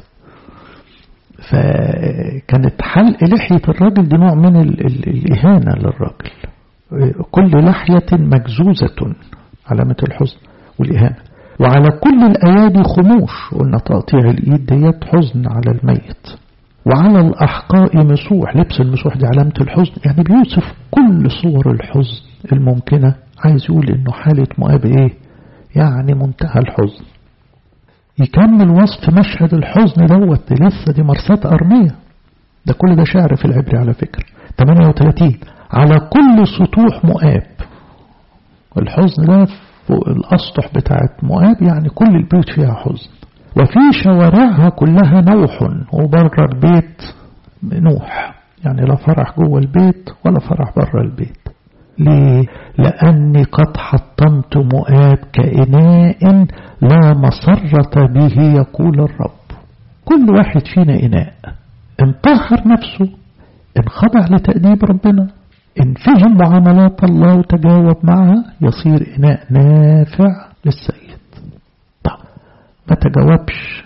A: فكانت حلق لحية الراجل دي نوع من الإهانة للراجل. كل لحية مجزوزة علامة الحزن والإهانة. وعلى كل الأيادي خموش، قلنا تقطيع الإيد ديت حزن على الميت. وعلى الأحقاء مسوح، لبس المسوح دي علامة الحزن. يعني بيوصف كل صور الحزن الممكنة. عايز يقول إنه حالة مؤاب يعني منتهى الحزن. يكمل وصف مشهد الحزن دوت لسه دي مرثاة أرميا. ده كل ده شعر في العبري على فكرة. 38 على كل سطوح مؤاب. الحزن ده فوق الأسطح بتاعت مؤاب، يعني كل البيوت فيها حزن. وفي شوارعها كلها نوح، وبره البيت نوح، يعني لا فرح جوه البيت ولا فرح بره البيت. ليه؟ لأني قد حطمت مؤاب كإناء لا مسرة به يقول الرب. كل واحد فينا إناء، انطهر نفسه، انخضع لتأديب ربنا، إن فهم معاملات الله وتجاوب معها يصير إناء نافع للسيد. طب ما تجاوبش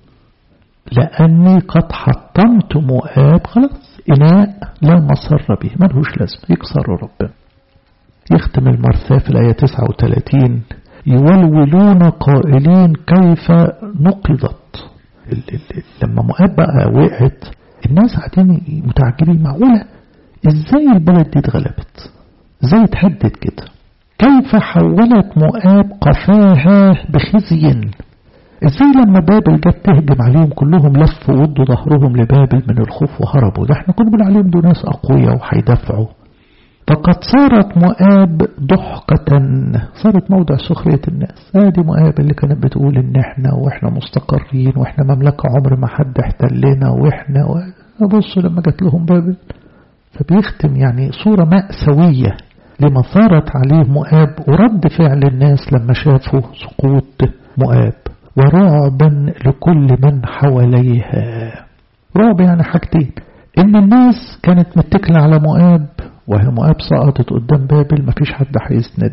A: لأني قد حطمت مؤاب، خلاص إناء لا مصر به، ملهوش لازمة، يكسر ربنا. يختم المرثاة في الآية 39 يولولون قائلين كيف نقضت. لما مؤاب بقى وقعت الناس قاعدين متعجبين، معقولة ازاي البلد دي اتغلبت، ازاي اتهدد كده، كيف حولت مؤاب قفاها بخزي، ازاي لما بابل جت تهجم عليهم كلهم لفوا ودوا ظهرهم لبابل من الخوف وهربوا. ده احنا كنا بنقول عليهم دول ناس اقوياء وهيدافعوا. فقد صارت مؤاب ضحكة، صارت موضع سخرية الناس. دي مؤاب اللي كانت بتقول ان احنا مستقرين واحنا مملكة عمر ما حد احتلنا واحنا بصوا لما جت لهم بابل. فبيختم يعني صورة مأساوية لما صارت عليه مؤاب، ورد فعل الناس لما شافوا سقوط مؤاب، ورعبا لكل من حواليها. رعب يعني حاجتين، ان الناس كانت متكلة على مؤاب وهي مؤاب سقطت قدام بابل، مفيش حد هيسند.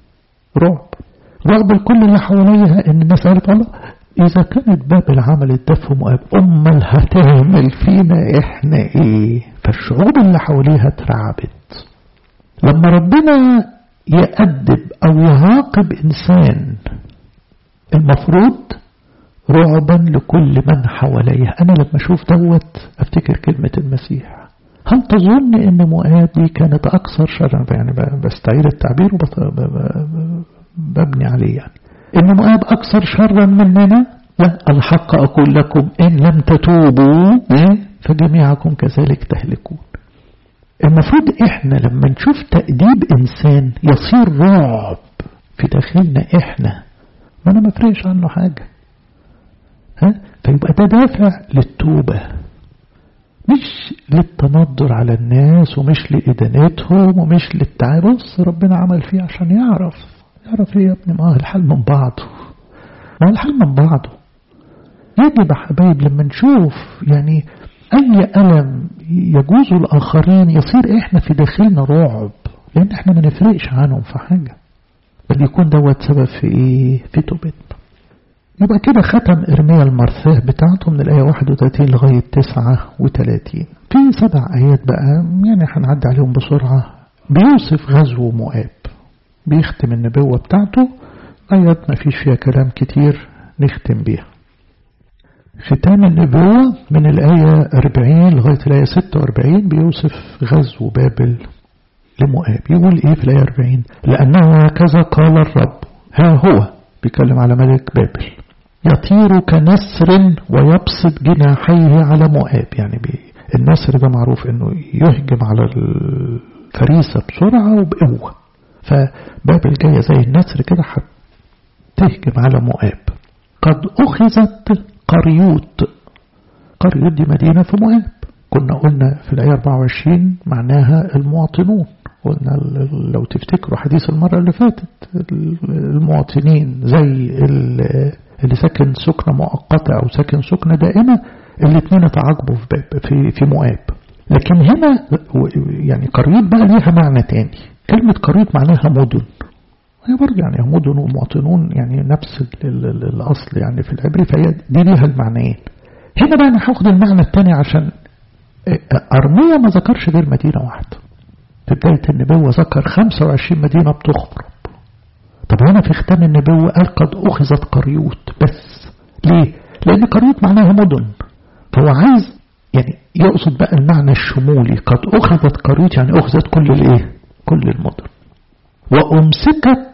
A: رعب الكل اللي حواليها، ان الناس قالت الله اذا كانت بابل عملت ده في مؤاب امال هتعمل فينا احنا ايه. فالشعوب اللي حواليها اترعبت. لما ربنا يأدب او يعاقب انسان المفروض رعبا لكل من حواليها. انا لما اشوف دوت افتكر كلمة المسيح، هل تظن ان مؤاب دي كانت اكثر شرا، يعني بستعير التعبير وببني عليه، يعني ان مؤاب اكثر شرا مننا؟ لا، الحق اقول لكم ان لم تتوبوا فجميعكم كذلك تهلكون. المفروض احنا لما نشوف تأديب انسان يصير رعب في داخلنا احنا، وانا ما فرقش عنه حاجة، فيبقى ده دافع للتوبة، مش للتنظر على الناس ومش لإدانتهم ومش للتعب. بص ربنا عمل فيه عشان يعرف ايه يا ابني، ما الحال من بعضه، يجب يا حبايب لما نشوف يعني أي ألم يجوز الآخرين يصير إحنا في داخلنا رعب، لأن إحنا ما نفرقش عنهم في حاجة، بل يكون دوت سبب في إيه؟ في توبتنا. يبقى كده ختم إرميا المرثاة بتاعته من الآية 31 لغاية 39. في 7 آيات بقى يعني هنعدي عليهم بسرعة، بيوصف غزو مؤاب، بيختم النبوة بتاعته. آيات ما فيش فيها كلام كتير نختم بيها. ختام النبوة من الآية 40 لغاية الآية 46 بيوصف غزو بابل لمؤاب. يقول إيه في الآية 40؟ لأنه هكذا قال الرب، ها هو بيكلم على ملك بابل، يطير كنسر ويبسط جناحيه على مؤاب. يعني النسر ده معروف انه يهجم على الفريسة بسرعة وبقوة، فبابل جاية زي النسر كده هتهجم على مؤاب. قد أخذت قريوت دي مدينة في مؤاب، قلنا في الآية 24 معناها المواطنون. قلنا لو تفتكروا حديث المرة اللي فاتت، المواطنين زي اللي ساكن سكنة مؤقتة أو ساكن سكنة دائمة، الاثنين اتعاقبوا في مؤاب. لكن هنا يعني قريت بقى ليها معنى تاني. كلمة قريت معناها مدن، هي برضه يعني مدن ومواطنون يعني نفس الأصل يعني في العبري، فهي دي ليها المعنيين. هنا بقى أنا هاخد المعنى التاني، عشان أرميا ما ذكرش غير مدينة واحدة. في بداية النبوة ذكر 25 مدينة بتخرب. طب هنا في ختام النبوة قال قد أخذت قريوت بس. ليه؟ لأن قريوت معناها مدن، فهو عايز يعني يقصد بقى المعنى الشمولي. قد أخذت قريوت يعني أخذت كل كل المدن. وأمسكت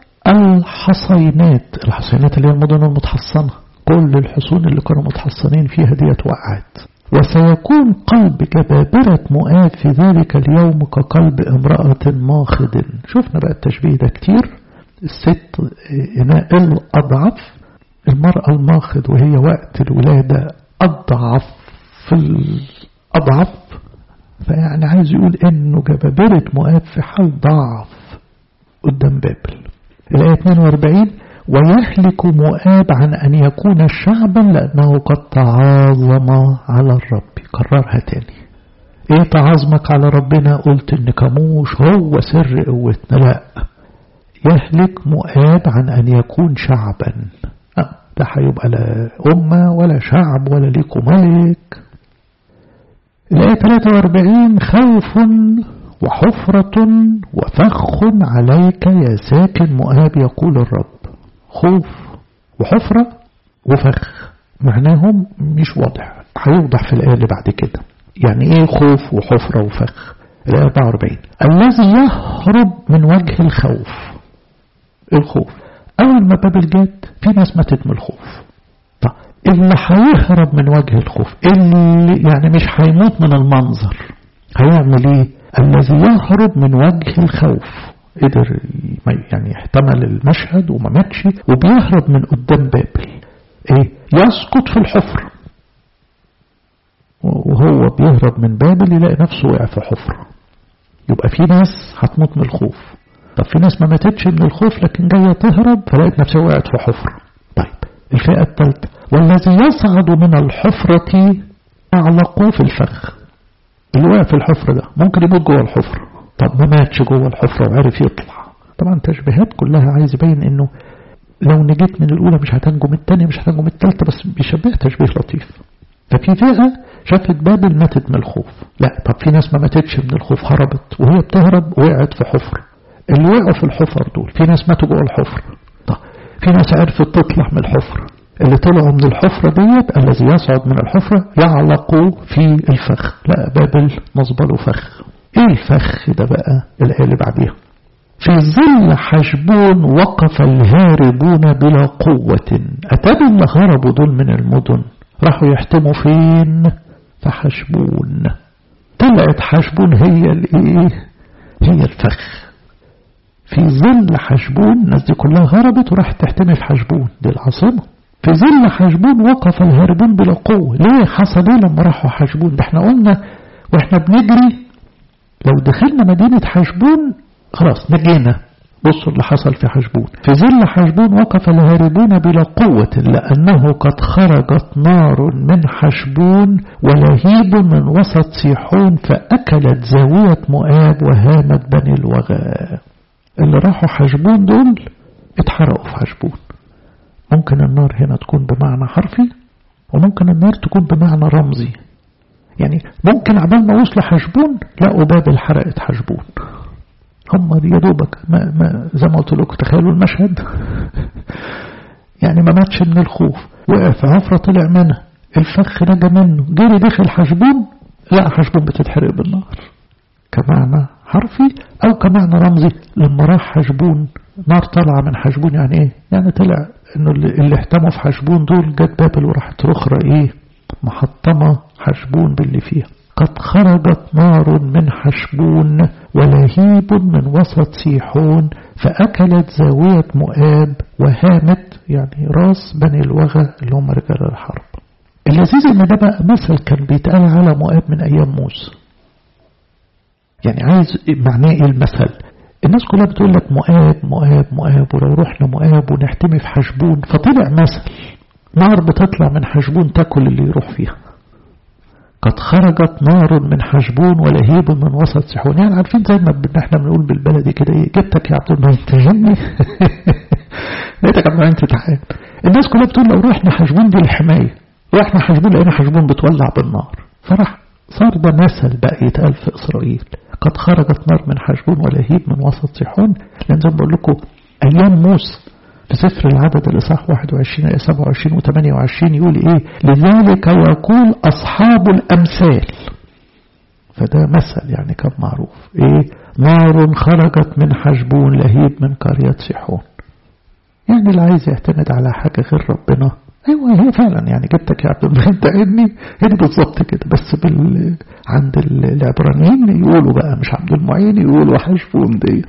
A: الحصينات اللي هي المدن المتحصنة، كل الحصون اللي كانوا متحصنين فيها ديت وقعت. وسيكون قلب جبابرة مؤاب في ذلك اليوم كقلب امرأة ماخض. شفنا بقى التشبيه ده كتير. الست إناء الأضعف، المرأة الماخض وهي وقت الولادة أضعف في الأضعف. فيعني عايز يقول إنه جبابرة مؤاب في حال ضعف قدام بابل. الآية 42 ويهلك مؤاب عن أن يكون شعبا لأنه قد تعاظم على الرب. كررها تاني. ايه تعاظمك على ربنا؟ قلت ان كموش هو سر قوتنا. لا، يهلك مؤاب عن أن يكون شعبا. ده هيبقى لا أمة ولا شعب ولا ليكو ملك. الآية 43 خوف وحفرة وفخ عليك يا ساكن مؤاب يقول الرب. خوف وحفرة وفخ معناهم مش واضح، هيوضح في الآية اللي بعد كده. يعني ايه خوف وحفرة وفخ؟ الآية 44 الذي يهرب من وجه الخوف. الخوف أول ما بابل جت في ناس ماتت من الخوف. طب اللي هيهرب من وجه الخوف، اللي يعني مش هيموت من المنظر، هيعمل ايه؟ الذي يهرب من وجه الخوف. قدر يعني احتمل المشهد وما ماتش وبيهرب من قدام بابل. ايه؟ يسقط في الحفرة. وهو بيهرب من بابل يلاقي نفسه وقع في حفرة. يبقى في ناس هتموت من الخوف. طب في ناس ما ماتتش من الخوف لكن جاية تهرب فلقيت نفسها وقعت في حفرة. طيب الفئة الثالثة والذي يصعد من الحفرة أعلقه في الفخ. اللي وقع في الحفرة ده ممكن يموت جوه الحفرة. طب ما ماتش جوه الحفرة وعرف يطلع. طبعا تشبيهات كلها عايز يبين انه لو نجيت من الأولى مش هتنجو من الثانية مش هتنجو من الثالثة، بس بيشبه تشبيه لطيف. ففي فئة شافت بابل ماتت من الخوف. لا، طب في ناس ما ماتتش من الخوف، هربت وهي بتهرب وقعت في حفرة. اللي وقعوا في الحفر دول في ناس ماتوا جوه الحفرة. طب في ناس عرفت تطلع من الحفرة. اللي طلعوا من الحفرة ديت الذي يصعد من الحفرة يعلقوا في الفخ. لا، بابل مصبله فخ. ايه الفخ ده بقى؟ الآية اللي بعديها في ظل حشبون وقف الهاربون بلا قوة. أتابوا اللي هربوا دول من المدن راحوا يحتموا فين؟ في حشبون. طلعت حشبون هي الايه؟ هي الفخ. في ظل حشبون الناس دي كلها هربت وراحت تحتمي في حشبون، دي العاصمة. في ظل حشبون وقف الهاربون بلا قوة. ليه حصل ايه لما راحوا حشبون؟ ده احنا قلنا واحنا بنجري لو دخلنا مدينة حشبون خلاص نجينا. بصوا اللي حصل في حشبون. في ظل حشبون وقف الهاربون بلا قوة لأنه قد خرجت نار من حشبون ولهيب من وسط سيحون فأكلت زاوية مؤاب وهامت بني الوغى. اللي راحوا حشبون دول اتحرقوا في حشبون. ممكن النار هنا تكون بمعنى حرفي وممكن النار تكون بمعنى رمزي. يعني ممكن عبال ما وصلوا حشبون لقوا بابل حرقت حشبون. هم يا دوبك ما زي ما قلت لكم تخيلوا المشهد. يعني ما ماتش من الخوف، وقع في حفرة طلع منها، الفخ نجا منه، جري داخل حشبون لا حشبون بتتحرق بالنار. كمعنى حرفي أو كمعنى رمزي لما راح حشبون نار طالعة من حشبون. يعني ايه؟ يعني طلع انه اللي احتموا في حشبون دول جت بابل وراحت رخرة ايه؟ محطمة حشبون باللي فيها. قد خرجت نار من حشبون ولهيب من وسط سيحون فأكلت زاوية مؤاب وهامت يعني راس بني الوغى اللي هم رجال الحرب. اللذيذ ان ده بقى مثل كان بيتقال على مؤاب من ايام موسى. يعني عايز معناه ايه المثل؟ الناس كلها بتقول لك مؤاب مؤاب مؤاب، ولو رحنا مؤاب ونحتمي في حشبون. فطلع مثل نار بتطلع من حشبون تاكل اللي يروح فيها. قد خرجت نار من حشبون ولهيب من وسط سيحون. يعني عارفين زي ما احنا بنقول بالبلدي كده ايه؟ جبتك يا عبد الله تهني. لقيتك عبد الله تتحان. الناس كلها بتقول لو رحنا حشبون دي الحماية، رحنا حشبون لقينا حشبون بتولع بالنار. فراح صار ده مثل بقى يتقال في إسرائيل. قد خرجت نار من حشبون ولهيب من وسط سيحون. لأن زي ما بقول لكم أيام موسى في سفر العدد الإصحاح 21 آية 27 و28 يقول إيه؟ لذلك يقول أصحاب الأمثال. فده مثل يعني كان معروف إيه؟ نار خرجت من حشبون لهيب من قرية سيحون. يعني اللي عايز يعتمد على حاجة غير ربنا أيوة هي فعلا يعني جبتك يا عبد المعين تعني هي بالظبط كده، بس عند العبرانيين يقولوا بقى مش عبد المعين، يقولوا حشبون ديت.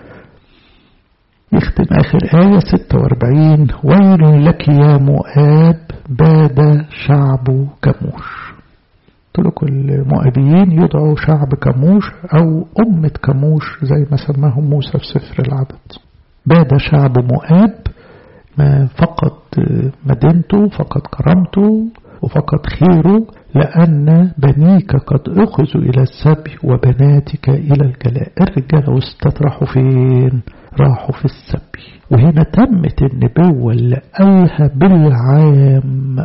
A: يختم آخر آية 46: ويل لك يا مؤاب باد شعب كموش. قلت لكم المؤابيين يدعوا شعب كموش أو أمة كموش زي ما سماهم موسى في سفر العدد. باد شعب مؤاب، ما فقد مدينته، فقد كرامته، وفقد خيره، لأن بنيك قد أخذوا إلى السبي وبناتك إلى الجلاء. الرجال والستات راحوا فين؟ راحوا في السبي. وهنا تمت النبوة اللي قالها بالعام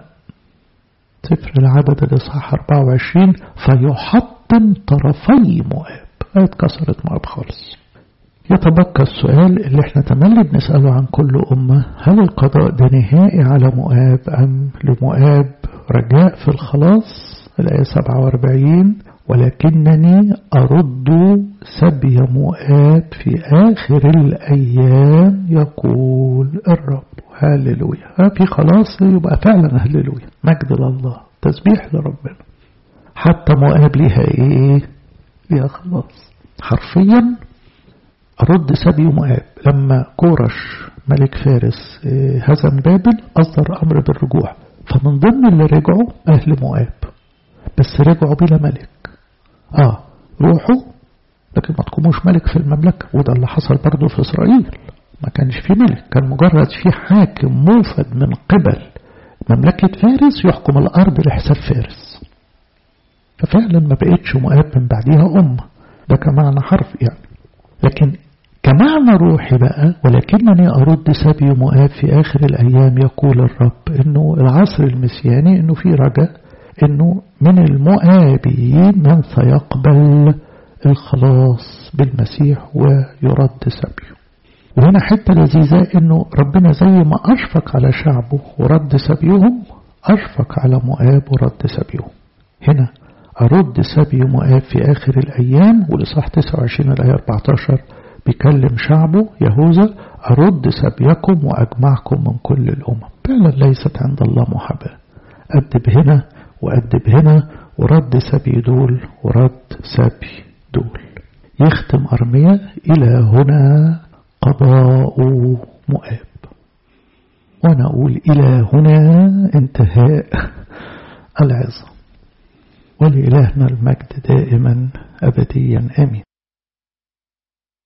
A: سفر العدد الإصحاح 24: فيحطم طرفي مؤاب. اتكسرت مؤاب خالص. يتبقى السؤال اللي احنا تملي بنسأله عن كل أمة: هل القضاء ده نهائي على مؤاب أم لمؤاب رجاء في الخلاص؟ الآية 47: ولكنني أرد سبي مؤاب في آخر الأيام يقول الرب. هاللويا. في خلاص يبقى فعلا هاللويا، مجد لله، تسبيح لربنا. حتى مؤاب ليها ايه؟ ليها خلاص. حرفيا أرد سبي مؤاب. لما كورش ملك فارس هزم بابل أصدر أمر بالرجوع، فمن ضمن اللي رجعوا أهل مؤاب، بس رجعوا بلا ملك. روحوا لكن ما تقوموش ملك في المملكة. وده اللي حصل برضو في إسرائيل، ما كانش في ملك، كان مجرد في حاكم موفد من قبل مملكة فارس يحكم الأرض لحساب فارس. ففعلا ما بقتش مؤاب من بعدها أمة. ده كمعنى حرف يعني. لكن كمعنى روحي بقى: ولكنني أرد سبي مؤاب في آخر الأيام يقول الرب. إنه العصر المسياني إنه في رجاء، إنه من المؤابيين من سيقبل الخلاص بالمسيح ويرد سبيه. وهنا حتة لذيذة، إنه ربنا زي ما أشفق على شعبه ورد سبيهم أشفق على مؤاب ورد سبيهم. هنا أرد سبي مؤاب في آخر الأيام، والإصحاح 29 الآية 14 بيكلم شعبه يهوذا: أرد سبيكم وأجمعكم من كل الأمم. فعلا ليست عند الله محاباة. أدب هنا وأدب هنا، ورد سبي دول ورد سبي دول. يختم أرميا: إلى هنا قضاء مؤاب. وأنا أقول إلى هنا انتهاء العظة. ولإلهنا المجد دائما أبديا آمين.